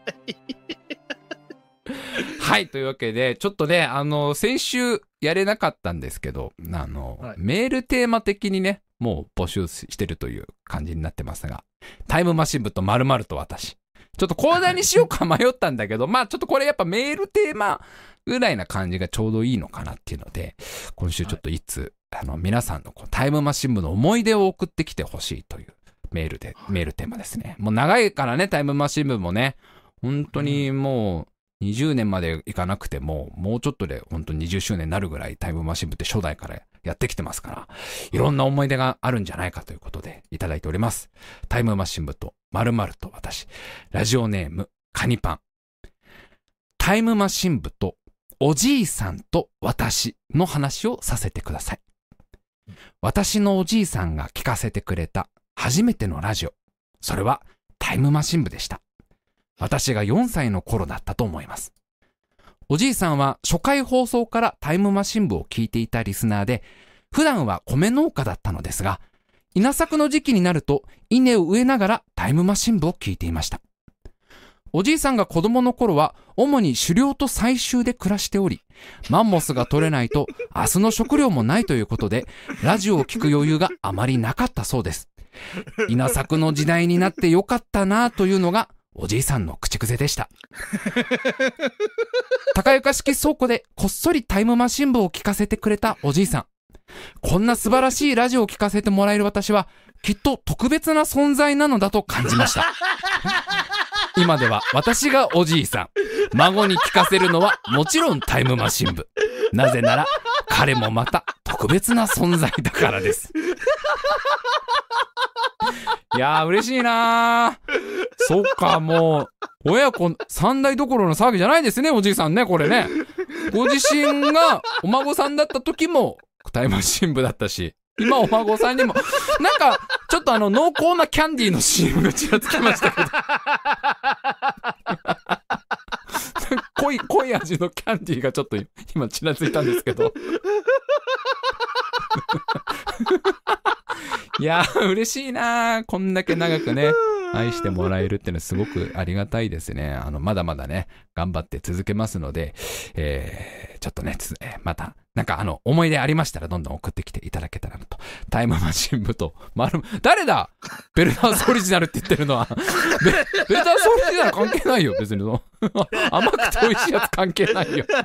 はい、というわけで、ちょっとね、あの、先週やれなかったんですけど、あの、はい、メールテーマ的にね、もう募集してるという感じになってますが、タイムマシン部と〇〇と私。ちょっとコーナーにしようか迷ったんだけど、まあちょっとこれやっぱメールテーマぐらいな感じがちょうどいいのかなっていうので、今週ちょっといつ、はい、あの皆さんのこうタイムマシン部の思い出を送ってきてほしいというメールで、メールテーマですね。もう長いからね、タイムマシン部もね、本当にもうにじゅうねんまでいかなくても、もうちょっとで本当ににじゅっしゅうねんになるぐらいタイムマシン部って初代からやってきてますから、いろんな思い出があるんじゃないかということでいただいております。タイムマシン部と〇〇と私、ラジオネームカニパン。タイムマシン部とおじいさんと私の話をさせてください。私のおじいさんが聞かせてくれた初めてのラジオ、それはタイムマシン部でした。私がよんさいの頃だったと思います。おじいさんは初回放送からタイムマシン部を聞いていたリスナーで、普段は米農家だったのですが、稲作の時期になると稲を植えながらタイムマシン部を聞いていました。おじいさんが子供の頃は主に狩猟と採集で暮らしており、マンモスが取れないと明日の食料もないということで、ラジオを聞く余裕があまりなかったそうです。稲作の時代になってよかったなというのがおじいさんの口癖でした。高床式倉庫でこっそりタイムマシン部を聞かせてくれたおじいさん。こんな素晴らしいラジオを聞かせてもらえる私はきっと特別な存在なのだと感じました。今では私がおじいさん、孫に聞かせるのはもちろんタイムマシン部。なぜなら彼もまた特別な存在だからです。いやー嬉しいなー。そっか、もう親子三代どころの騒ぎじゃないですね、おじいさんね、これね。ご自身がお孫さんだった時もタイムマシン部だったし、今お孫さんにもなんかちょっとあの濃厚なキャンディーの シーエム がちらつきましたけど濃い濃い味のキャンディーがちょっと今ちらついたんですけどいやー嬉しいなー。こんだけ長くね愛してもらえるってのはすごくありがたいですね。あのまだまだね頑張って続けますので、えー、ちょっとねつ、えー、またなんかあの思い出ありましたらどんどん送ってきていただけたらなと。タイムマシン部と丸誰だベルダースオリジナルって言ってるのはベ, ベルダースオリジナル関係ないよ別にの甘くて美味しいやつ関係ないよ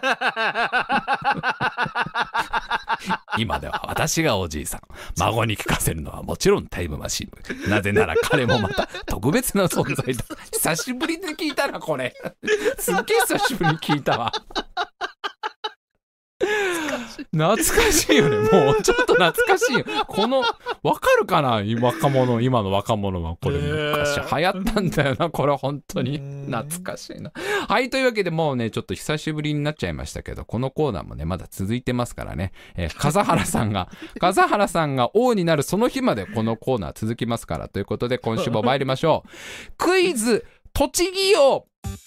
今では私がおじいさん、孫に聞かせるのはもちろんタイムマシン部。なぜなら彼もまた特別な存在だ。久しぶりに聞いたなこれ。すっげえ久しぶりに聞いたわ。 懐かしいよね。もうちょっと懐かしいよ。このわかるかな、若者、今の若者はこれ昔流行ったんだよな。これ本当に懐かしいな。はい、というわけでもうねちょっと久しぶりになっちゃいましたけど、このコーナーもねまだ続いてますからね。えー、笠原さんが笠原さんが王になるその日までこのコーナー続きますから、ということで今週も参りましょう。クイズ栃木よ。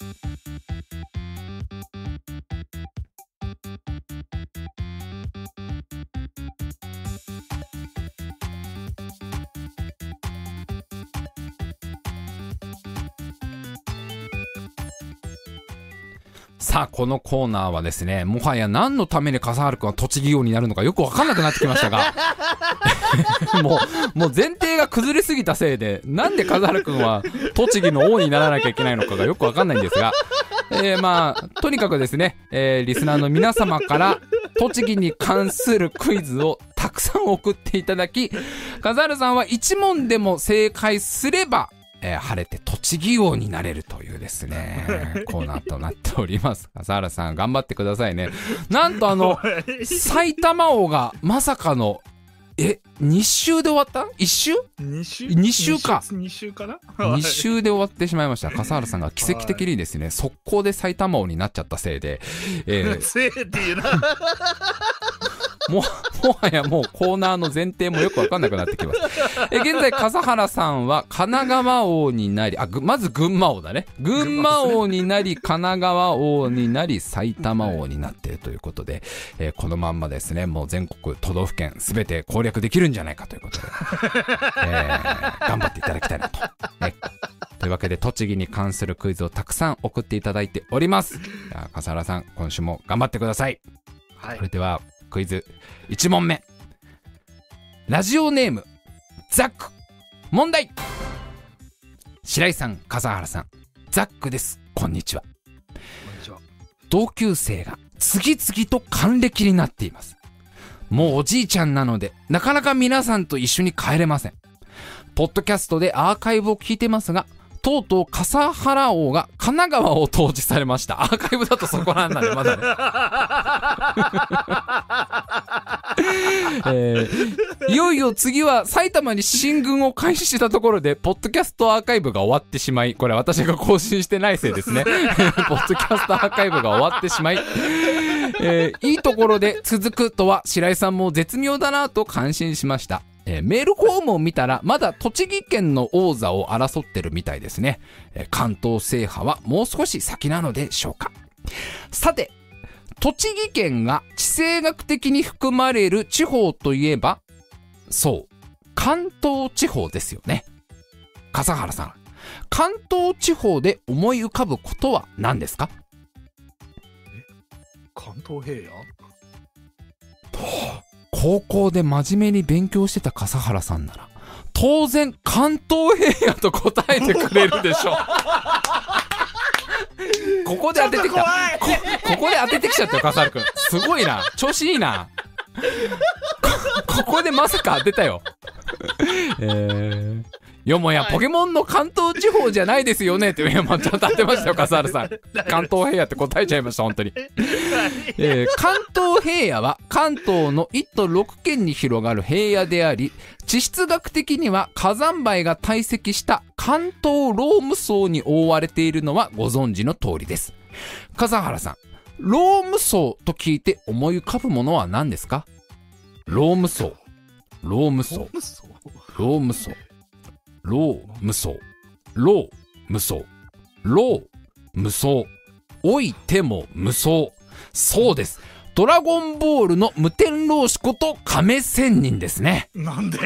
さあこのコーナーはですね、もはや何のために笠原くんは栃木王になるのかよく分かんなくなってきましたがもうもう前提が崩れすぎたせいで、なんで笠原くんは栃木の王にならなきゃいけないのかがよく分かんないんですが、えー、まあとにかくですね、えー、リスナーの皆様から栃木に関するクイズをたくさん送っていただき、笠原さんはいち問でも正解すればえー、晴れて栃木王になれるというですねコーナーとなっております。笠原さん頑張ってくださいね。なんとあの埼玉王がまさかのえに週で終わった ?いち 週 ?に 週 ?に 週かに週かなに週で終わってしまいました。笠原さんが奇跡的にですね速攻で埼玉王になっちゃったせいで、えー、 せいっていうなも, もはやもうコーナーの前提もよく分かんなくなってきます。え現在笠原さんは神奈川王になり、あまず群馬王だね。群馬王になり神奈川王になり埼玉王になっているということで、えー、このまんまですねもう全国都道府県すべて攻略できるんじゃないかということで、えー、頑張っていただきたいなと、ね、というわけで栃木に関するクイズをたくさん送っていただいております。じゃあ笠原さん今週も頑張ってください。はい、それではクイズいち問目、ラジオネームザック。問題。白井さん、笠原さん、ザックです。こんにちは。 こんにちは。 同級生が次々と還暦になっています。もうおじいちゃんなのでなかなか皆さんと一緒に帰れません。ポッドキャストでアーカイブを聞いてますが、とうとう笠原王が神奈川を統治されました。アーカイブだとそこなんだね、まだね。えー、いよいよ次は埼玉に進軍を開始したところでポッドキャストアーカイブが終わってしまい、これ私が更新してないせいですね。ポッドキャストアーカイブが終わってしまい、えー、いいところで続くとは白井さんも絶妙だなと感心しました。えー、メールフォームを見たらまだ栃木県の王座を争ってるみたいですね。えー、関東制覇はもう少し先なのでしょうか。さて栃木県が地政学的に含まれる地方といえば、そう関東地方ですよね。笠原さん、関東地方で思い浮かぶことは何ですか？ え関東平野？ 高校で真面目に勉強してた笠原さんなら当然関東平野と答えてくれるでしょう。ここで当ててきた。 こ, ここで当ててきちゃったよ笠原くん。すごいな、調子いいな。 こ, ここでまさか当てたよ。えーよもやポケモンの関東地方じゃないですよねって、いやもうちゃんと当てましたよ笠原さん。関東平野って答えちゃいました本当に。えー、関東平野は関東のいっ都ろく県に広がる平野であり、地質学的には火山灰が堆積した関東ローム層に覆われているのはご存知の通りです。笠原さん、ローム層と聞いて思い浮かぶものは何ですか？ローム層、ローム層、ローム層、ロー無双、ロー無双、ロー無双、おいても無双。そうです、ドラゴンボールの無天老師こと亀仙人ですね。 なんで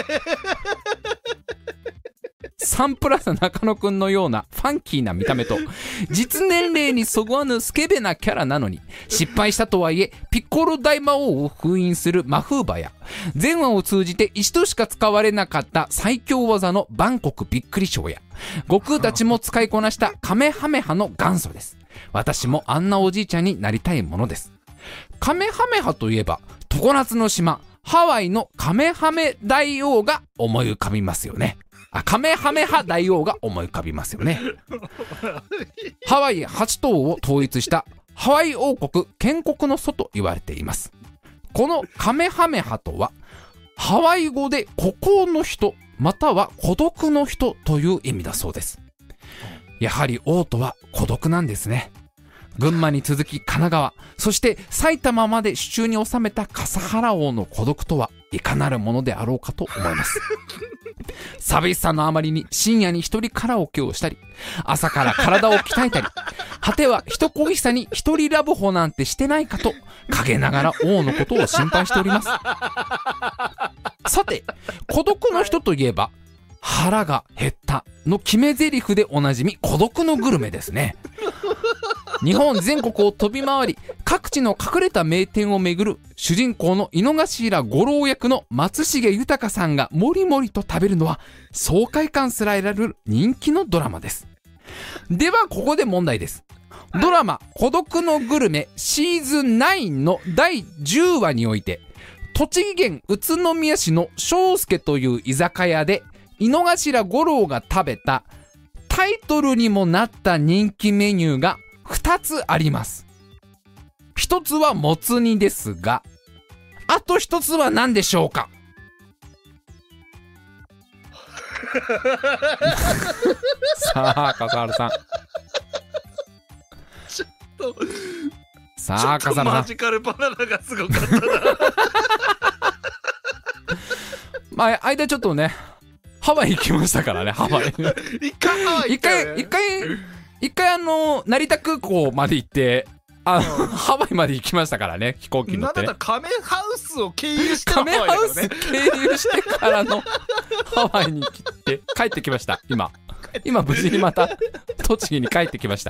サンプラザ中野くんのようなファンキーな見た目と実年齢にそぐわぬスケベなキャラなのに、失敗したとはいえピッコロ大魔王を封印するマフーバや、前話を通じて一度しか使われなかった最強技のバンコクびっくりショーや、悟空たちも使いこなしたカメハメハの元祖です。私もあんなおじいちゃんになりたいものです。カメハメハといえば常夏の島ハワイのカメハメ大王が思い浮かびますよね。あ、カメハメハ大王が思い浮かびますよね。ハワイはち島を統一したハワイ王国建国の祖と言われています。 このカメハメハとはハワイ語で孤高の人または孤独の人という意味だそうです。やはり王都は孤独なんですね。群馬に続き神奈川、そして埼玉まで手中に収めた笠原王の孤独とはいかなるものであろうかと思います。寂しさのあまりに深夜に一人カラオケをしたり、朝から体を鍛えたり、果ては人恋しさに一人ラブホなんてしてないかと陰ながら王のことを心配しております。さて、孤独の人といえば腹が減ったの決め台詞でおなじみ孤独のグルメですね。日本全国を飛び回り各地の隠れた名店を巡る主人公の井の頭五郎役の松重豊さんがもりもりと食べるのは爽快感すら得られる人気のドラマです。ではここで問題です。ドラマ孤独のグルメシーズンナインのだいじゅうわにおいて栃木県宇都宮市の庄助という居酒屋で井の頭五郎が食べたタイトルにもなった人気メニューがふたつあります。ひとつはもつ煮ですが、あとひとつは何でしょうか？さあ笠原さん、 ちょっとさあ笠原さん、 マジカルバナナがすごかったな。 まあ間ちょっとねハワイ行きましたからね。ハワイ一回ハワイ行一ったよね。 回一回一回あの成田空港まで行ってあの、うん、ハワイまで行きましたからね、飛行機乗ってね。 なんだったらカメハウスを経由してのカメハウス経由してからのハワイに来て帰ってきました。今今無事にまた栃木に帰ってきました。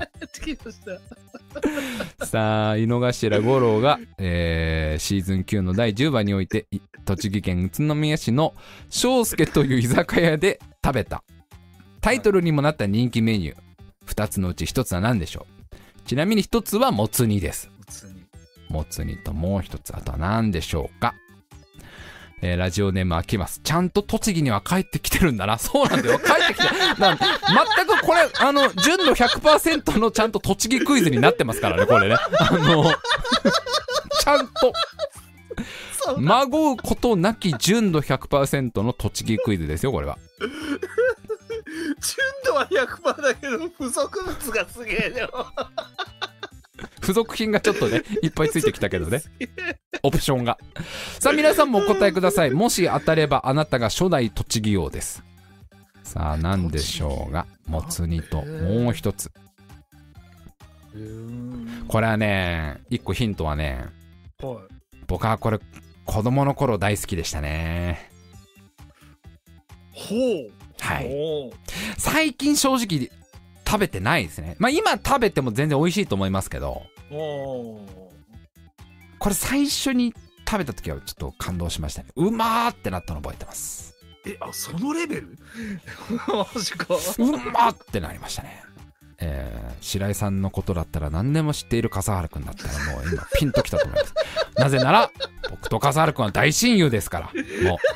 さあ井の頭五郎が、えー、シーズンきゅうのだいじゅうわにおいて栃木県宇都宮市の庄助という居酒屋で食べたタイトルにもなった人気メニューふたつのうちひとつは何でしょう？ちなみにひとつはもつ煮です。もつ煮ともうひとつあとは何でしょうか？えー、ラジオネームあきます。ちゃんと栃木には帰ってきてるんだな。そうなんだよ、帰ってきてなん全くこれあの純度 ひゃくパーセント のちゃんと栃木クイズになってますからね、これね。あのちゃんとまごうことなき純度 ひゃくパーセント の栃木クイズですよ、これは。 純度は ひゃくパーセント だけど付属物がすげえよ。 付属品がちょっとねいっぱいついてきたけどね、オプションが。さあ皆さんもお答えください。もし当たればあなたが初代栃木王です。さあ何でしょうが、もつ煮ともう一つ。これはね一個ヒントはね、はい、僕はこれ子供の頃大好きでしたね。 ほう、 はい、最近正直食べてないですね。まあ今食べても全然美味しいと思いますけど、これ最初に食べた時はちょっと感動しましたね。うまーってなったの覚えてます。 え、あ、そのレベル？マジか。 うまーってなりましたね。えー、白井さんのことだったら何でも知っている笠原くんだったらもう今ピンときたと思います。なぜなら僕と笠原くんは大親友ですから。もう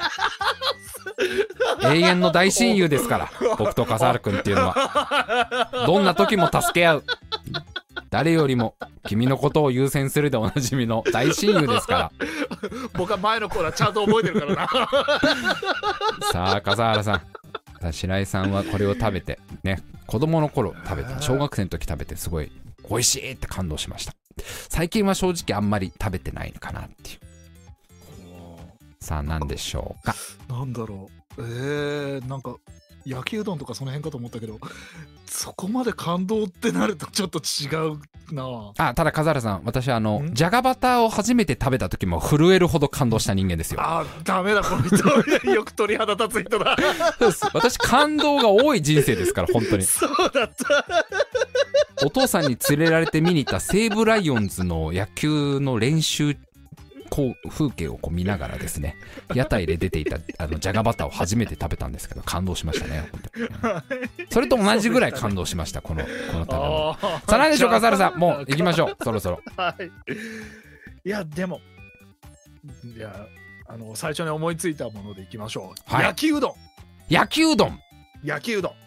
永遠の大親友ですから、僕と笠原くんっていうのは。どんな時も助け合う、誰よりも君のことを優先するでおなじみの大親友ですから。 僕は前のコーナーちゃんと覚えてるからな。 さあ笠原さん、白井さんはこれを食べてね、子供の頃食べて、小学生の時食べてすごい美味しいって感動しました。最近は正直あんまり食べてないのかなっていう。さあ何でしょうか？ なんだろう、えー、なんか焼きうどんとかその辺かと思ったけど、そこまで感動ってなるとちょっと違うなあ。ただ笠原さん、私あのじゃがバターを初めて食べた時も震えるほど感動した人間ですよ。 あ、ダメだこの人。よく鳥肌立つ人だ。 そうです、私感動が多い人生ですから、本当に。 そうだった。 お父さんに連れられて見に行った西武ライオンズの野球の練習こう風景をこう見ながらですね、屋台で出ていたあのじゃがバターを初めて食べたんですけど、感動しましたね、本当に。それと同じぐらい感動しました、このこの食べ物。さあ何でしょうか、笠原さん、もう行きましょう、そろそろ。 はい、いやでもいやあの最初に思いついたものでいきましょう、はい、焼きうどん。 焼きうどん焼きうどん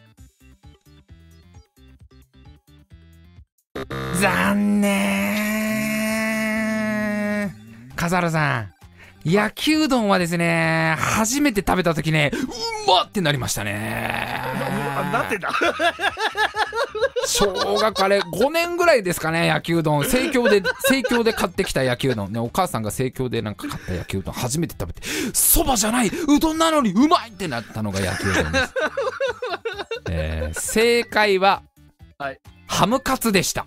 残念。 笠原さん、焼きうどんはですね、初めて食べた時ね、うまってなりましたね。 なんてだ小学あれごねんぐらいですかね、焼きうどん生協で生協で買ってきた焼きうどんね、お母さんが生協でなんか買った焼きうどん初めて食べて、そばじゃないうどんなのにうまいってなったのが焼きうどんです、えー、正解は、はい、ハムカツでした。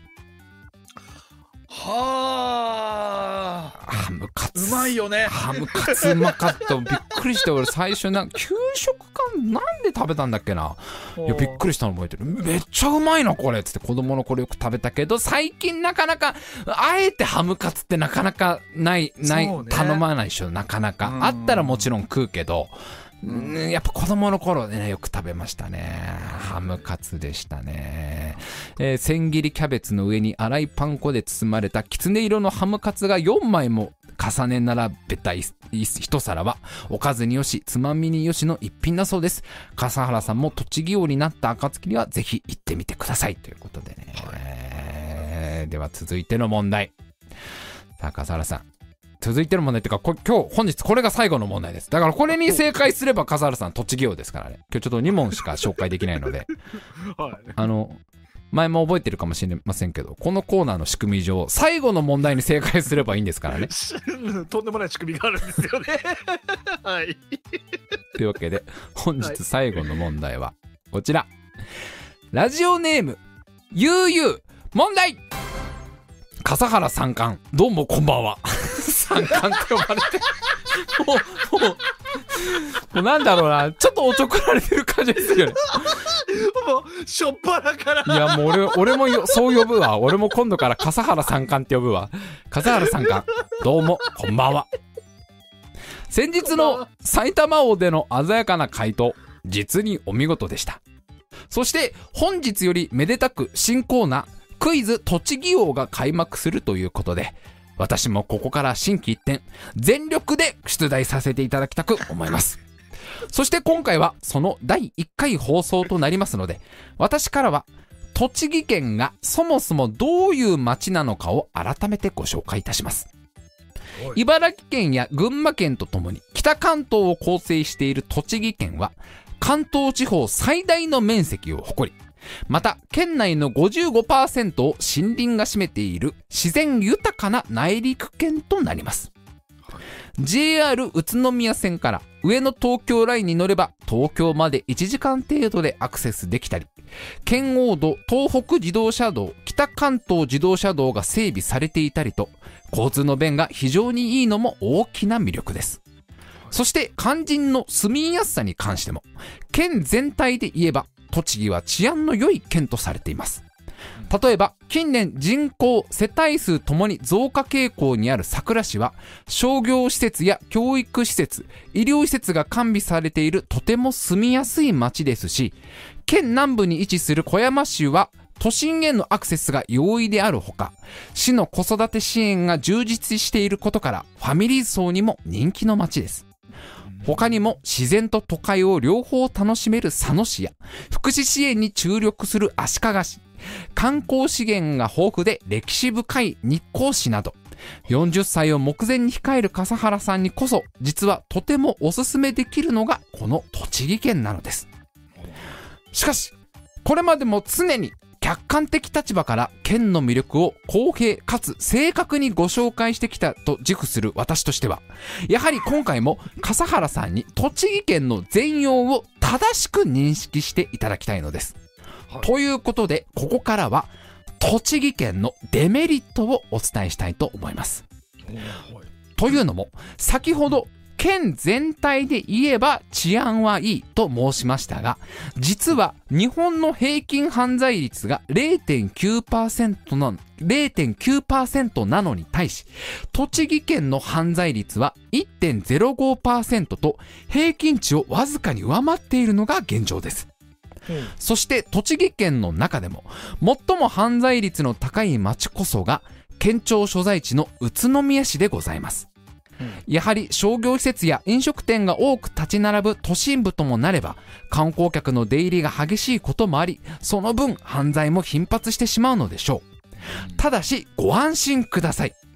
はあ、 ハムカツうまいよね。 ハムカツうまかった。びっくりして、俺最初な給食かなんで食べたんだっけな。いやびっくりしたの覚えてる。めっちゃうまいなこれっつって、子供の頃よく食べたけど、最近なかなかあえてハムカツってなかなかないない、ね、頼まないでしょ。なかなかあったらもちろん食うけど、うん、やっぱ子供の頃ねよく食べましたね。ハムカツでしたね、えー、千切りキャベツの上に粗いパン粉で包まれたきつね色のハムカツがよんまいも重ね並べた一皿はおかずによしつまみによしの一品だそうです。笠原さんも栃木王になった暁にはぜひ行ってみてくださいということでね、えー、では続いての問題。さあ笠原さん、続いての問題っていうか、こ今日本日これが最後の問題です。だからこれに正解すれば笠原さん栃木王ですからね。今日ちょっとに問しか紹介できないので、はい、あの前も覚えてるかもしれませんけど、このコーナーの仕組み上最後の問題に正解すればいいんですからね。 とんでもない仕組みがあるんですよね。はい。 というわけで本日最後の問題はこちら、はい、ラジオネームゆうゆう問題。笠原三冠どうもこんばんは。三冠って呼ばれてもうもうもうなんだろうな、ちょっとおちょくられてる感じですよね。 もうしょっぱなから。 いやもう 俺, 俺もよそう呼ぶわ。俺も今度から笠原三冠って呼ぶわ。笠原三冠どうもこんばんは。先日の埼玉王での鮮やかな回答、実にお見事でした。そして本日よりめでたく新コーナークイズ栃木王が開幕するということで、私もここから心機一転全力で出題させていただきたく思います。そして今回はそのだいいっかい放送となりますので、私からは栃木県がそもそもどういう町なのかを改めてご紹介いたします。茨城県や群馬県とともに北関東を構成している栃木県は関東地方最大の面積を誇り、また県内の ごじゅうごパーセント を森林が占めている自然豊かな内陸県となります。 ジェイアール 宇都宮線から上野東京ラインに乗れば東京までいちじかん程度でアクセスできたり、圏央道、東北自動車道、北関東自動車道が整備されていたりと、交通の便が非常にいいのも大きな魅力です。そして肝心の住みやすさに関しても、県全体で言えば栃木は治安の良い県とされています。例えば近年人口世帯数ともに増加傾向にある佐倉市は、商業施設や教育施設、医療施設が完備されているとても住みやすい町ですし、県南部に位置する小山市は都心へのアクセスが容易であるほか、市の子育て支援が充実していることからファミリー層にも人気の町です。他にも自然と都会を両方楽しめる佐野市や、福祉支援に注力する足利市、観光資源が豊富で歴史深い日光市など、よんじゅっさいを目前に控える笠原さんにこそ実はとてもおすすめできるのがこの栃木県なのです。しかしこれまでも常に客観的立場から県の魅力を公平かつ正確にご紹介してきたと自負する私としては、やはり今回も笠原さんに栃木県の全容を正しく認識していただきたいのです、はい、ということでここからは栃木県のデメリットをお伝えしたいと思います、はい、というのも先ほど県全体で言えば治安はいいと申しましたが、実は日本の平均犯罪率が れいてんきゅうパーセント の れいてんきゅうパーセント なのに対し、栃木県の犯罪率は いってんゼロごパーセント と平均値をわずかに上回っているのが現状です。うん、そして栃木県の中でも最も犯罪率の高い町こそが県庁所在地の宇都宮市でございます。やはり商業施設や飲食店が多く立ち並ぶ都心部ともなれば、観光客の出入りが激しいこともあり、その分犯罪も頻発してしまうのでしょう。ただしご安心ください。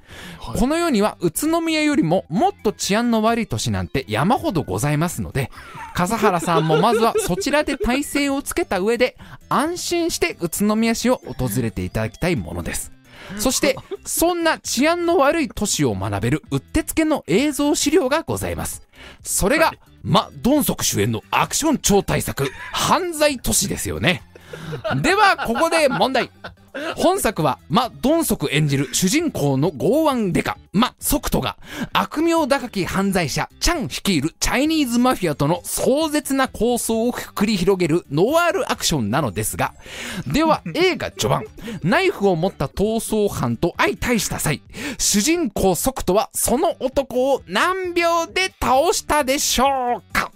はい、 この世には宇都宮よりももっと治安の悪い都市なんて山ほどございますので、笠原さんもまずはそちらで体勢をつけた上で安心して宇都宮市を訪れていただきたいものです。そしてそんな治安の悪い都市を学べるうってつけの映像資料がございます。それが、はい、マ・ドンソク主演のアクション超大作犯罪都市ですよね。ではここで問題。本作はマ・ドンソク演じる主人公の剛腕デカマ・ソクトが悪名高き犯罪者チャン率いるチャイニーズマフィアとの壮絶な抗争を繰り広げるノワールアクションなのですが、では映画序盤ナイフを持った逃走犯と相対した際、主人公ソクトはその男を何秒で倒したでしょうか。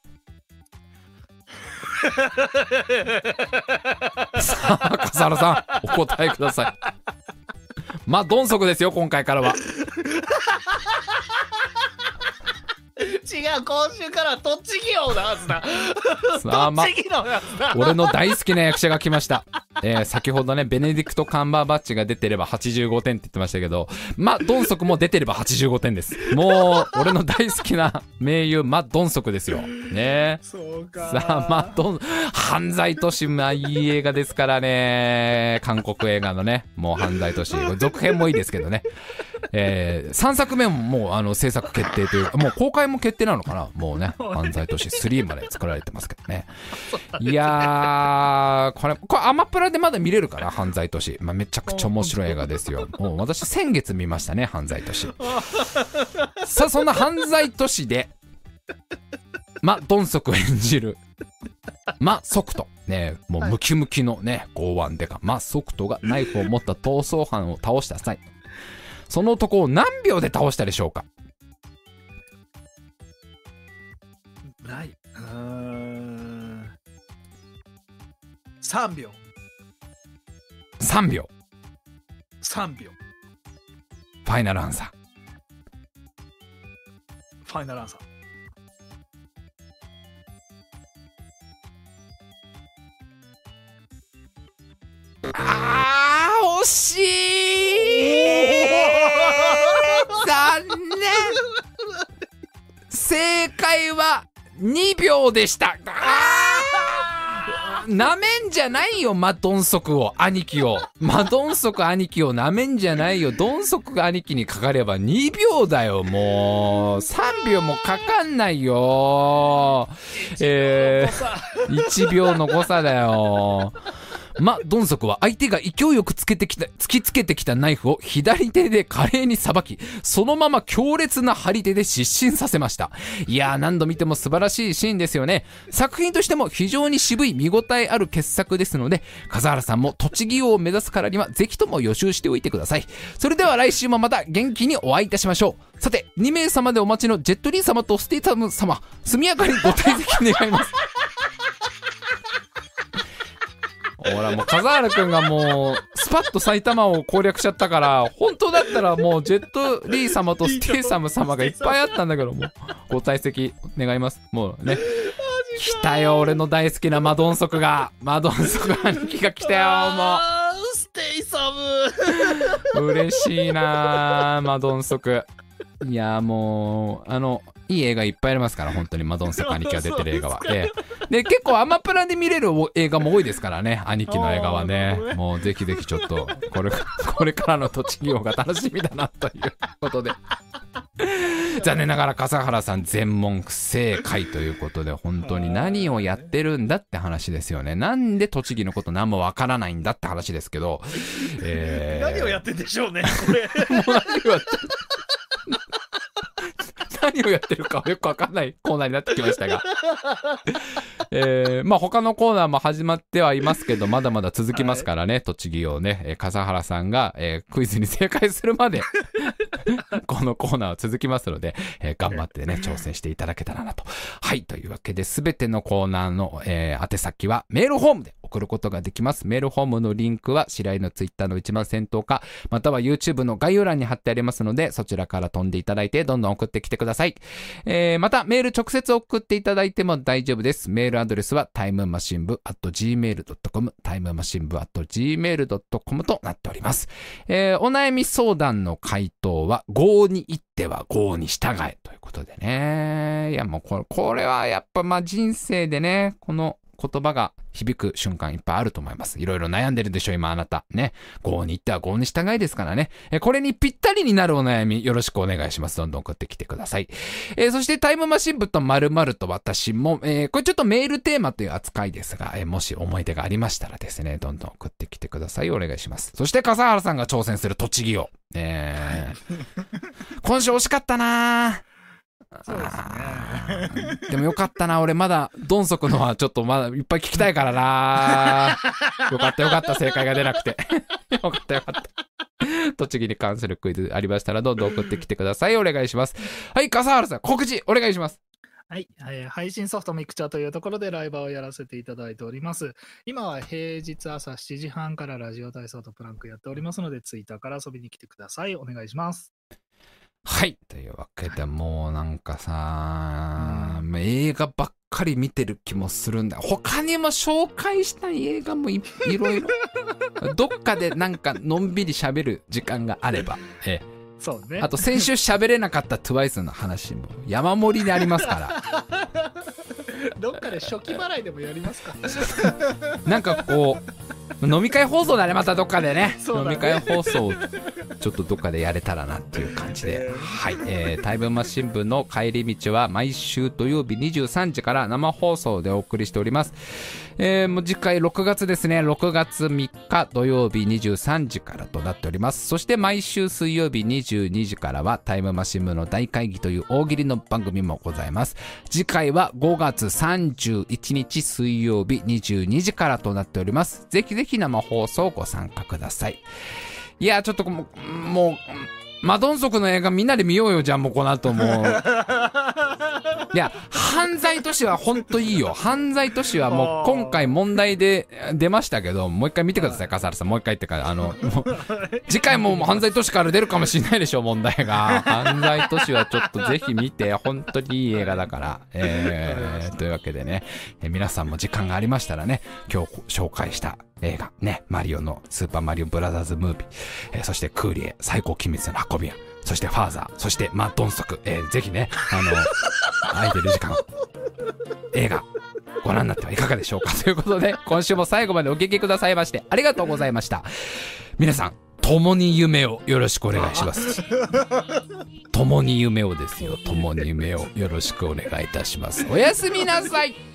さあ笠原さんお答えください。まあドンソクですよ今回からは。 違う、今週から栃木王のはずだ。 さあ、ま、 栃木のやつだ。 俺の大好きな役者が来ました。えー、先ほどねベネディクト・カンバーバッチが出てればはちじゅうごてんって言ってましたけど、マ・ドンソクも出てればはちじゅうごてんです。もう俺の大好きな名優マ・ドンソクですよね。 そうか。 さあマ・ドン犯罪都市、まあいい映画ですからね。韓国映画のねもう犯罪都市続編もいいですけどね、えー、さんさくめももうあの制作決定というかもう公開も決定なのかな。もうね犯罪都市スリーまで作られてますけどね。いやーこれこれアマプラでまだ見れるから犯罪都市、まあ、めちゃくちゃ面白い映画ですよ。もう私先月見ましたね犯罪都市。さあそんな犯罪都市でマ・ドンソク演じるマ・ソクトね、もうムキムキのね剛腕デカマ・ソクトがナイフを持った逃走犯を倒した際、その男を何秒で倒したでしょうか。 ない。うーん。さんびょう。 さんびょう。 さんびょう。 ファイナルアンサー。 ファイナルアンサー。 あー惜しい。残念。正解はにびょうでした。なめんじゃないよマ・ドンソクを兄貴をマ・ドンソク兄貴をなめんじゃないよ。ドンソクが兄貴にかかればにびょうだよ。もうさんびょうもかかんないよ。えー、いちびょうの誤差だよ。マ・ドンソクは相手が勢いよくつけてきた突きつけてきたナイフを左手で華麗にさばき、そのまま強烈な張り手で失神させました。いやー何度見ても素晴らしいシーンですよね。作品としても非常に渋い見応えある傑作ですので、笠原さんも栃木王を目指すからにはぜひとも予習しておいてください。それでは来週もまた元気にお会いいたしましょう。さてにめいさまでお待ちのジェットリー様とステイタム様、速やかにご退席願います。ほらもう笠原くんがもうスパッと埼玉を攻略しちゃったから、本当だったらもうジェットリー様とステイサム様がいっぱいあったんだけど、もうご退席願います。もうね来たよ俺の大好きなマドンソクがマドンソク兄貴が来たよ。もうステイサム嬉しいなマドンソク。いやもうあのいい映画いっぱいありますから本当にマドンソク兄貴が出てる映画は。で, で結構アマプラで見れる映画も多いですからね兄貴の映画はね。もうぜひぜひちょっとこれこれからの栃木王が楽しみだなということで残念ながら笠原さん全問不正解ということで、本当に何をやってるんだって話ですよね。なんで栃木のこと何もわからないんだって話ですけど、えー、 何をやってんでしょうねこれ。 もう何をやってる何をやってるかよくわかんないコーナーになってきましたが、えー、まあ他のコーナーも始まってはいますけど、まだまだ続きますからね、はい、栃木をね、えー、笠原さんが、えー、クイズに正解するまでこのコーナーは続きますので、えー、頑張ってね挑戦していただけたらなと。はい、というわけで全てのコーナーの、えー、宛先はメールホームで送送ることができます。メールフォームのリンクは白井のツイッターの一番先頭か、または YouTube の概要欄に貼ってありますので、そちらから飛んでいただいてどんどん送ってきてください。えー、またメール直接送っていただいても大丈夫です。メールアドレスはタイムマシン部 アットジーメールドットコム タイムマシン部 アットジーメールドットコム となっております。えー、お悩み相談の回答は郷に行っては郷に従えということでね。いやもうこれ、これはやっぱまあ人生でね、この言葉が響く瞬間いっぱいあると思います。いろいろ悩んでるでしょ今あなたね。郷に行っては郷に従いですからね。えこれにぴったりになるお悩みよろしくお願いします。どんどん送ってきてください。えー、そしてタイムマシン部と〇〇と私も、えー、これちょっとメールテーマという扱いですが、えー、もし思い出がありましたらですね、どんどん送ってきてください。お願いします。そして笠原さんが挑戦する栃木を、えー、今週惜しかったなー。 そうですね。 でもよかったな。俺まだドンソクのはちょっとまだいっぱい聞きたいからな。よかったよかった。正解が出なくて。よかったよかった。栃木に関するクイズありましたらどんどん送ってきてください。お願いします。はい、笠原さん告知お願いします。 はい、えー、配信ソフトミクチャというところでライブをやらせていただいております。今は平日朝しちじはんからラジオ体操とプランクやっておりますので、ツイッターから遊びに来てください。お願いします。 はい。というわけで、もうなんかさ、うん、映画ばっかり見てる気もするんだ。他にも紹介したい映画も い, いろいろ。どっかでなんかのんびり喋る時間があれば。ええ、 そうね。 あと先週喋れなかった トゥワイス の話も山盛りでありますから。 どっかで初期払いでもやりますか。 なんかこう、飲み会放送だね、またどっかで ね, ね飲み会放送ちょっとどっかでやれたらなっていう感じで、えー、はい、えー、タイムマシン部の帰り道は毎週土曜日にじゅうさんじから生放送でお送りしております。えー、もう次回ろくがつですね。ろくがつみっか土曜日にじゅうさんじからとなっております。そして毎週水曜日にじゅうにじからはタイムマシン部の大会議という大喜利の番組もございます。次回はごがつさんじゅういちにち水曜日にじゅうにじからとなっております。ぜひぜひ生放送ご参加ください。いやちょっともうもうマドンソクの映画みんなで見ようよ。じゃあもうこの後もういや犯罪都市はほんといいよ。犯罪都市はもう今回問題で出ましたけど、もう一回見てください。笠原さんもう一回ってかあのもう次回も犯罪都市から出るかもしれないでしょ問題が。犯罪都市はちょっとぜひ見て、本当にいい映画だから、えー、というわけでね、え皆さんも時間がありましたらね、今日紹介した映画ね、マリオのスーパーマリオブラザーズムービー、えー、そしてクーリエ最高機密の運び屋、そしてファーザー、そしてマッドンソク、えー、ぜひねあの空いてる時間映画ご覧になってはいかがでしょうか。ということで今週も最後までお聞きくださいましてありがとうございました。皆さん共に夢をよろしくお願いします。共に夢をですよ。共に夢をよろしくお願いいたします。おやすみなさい。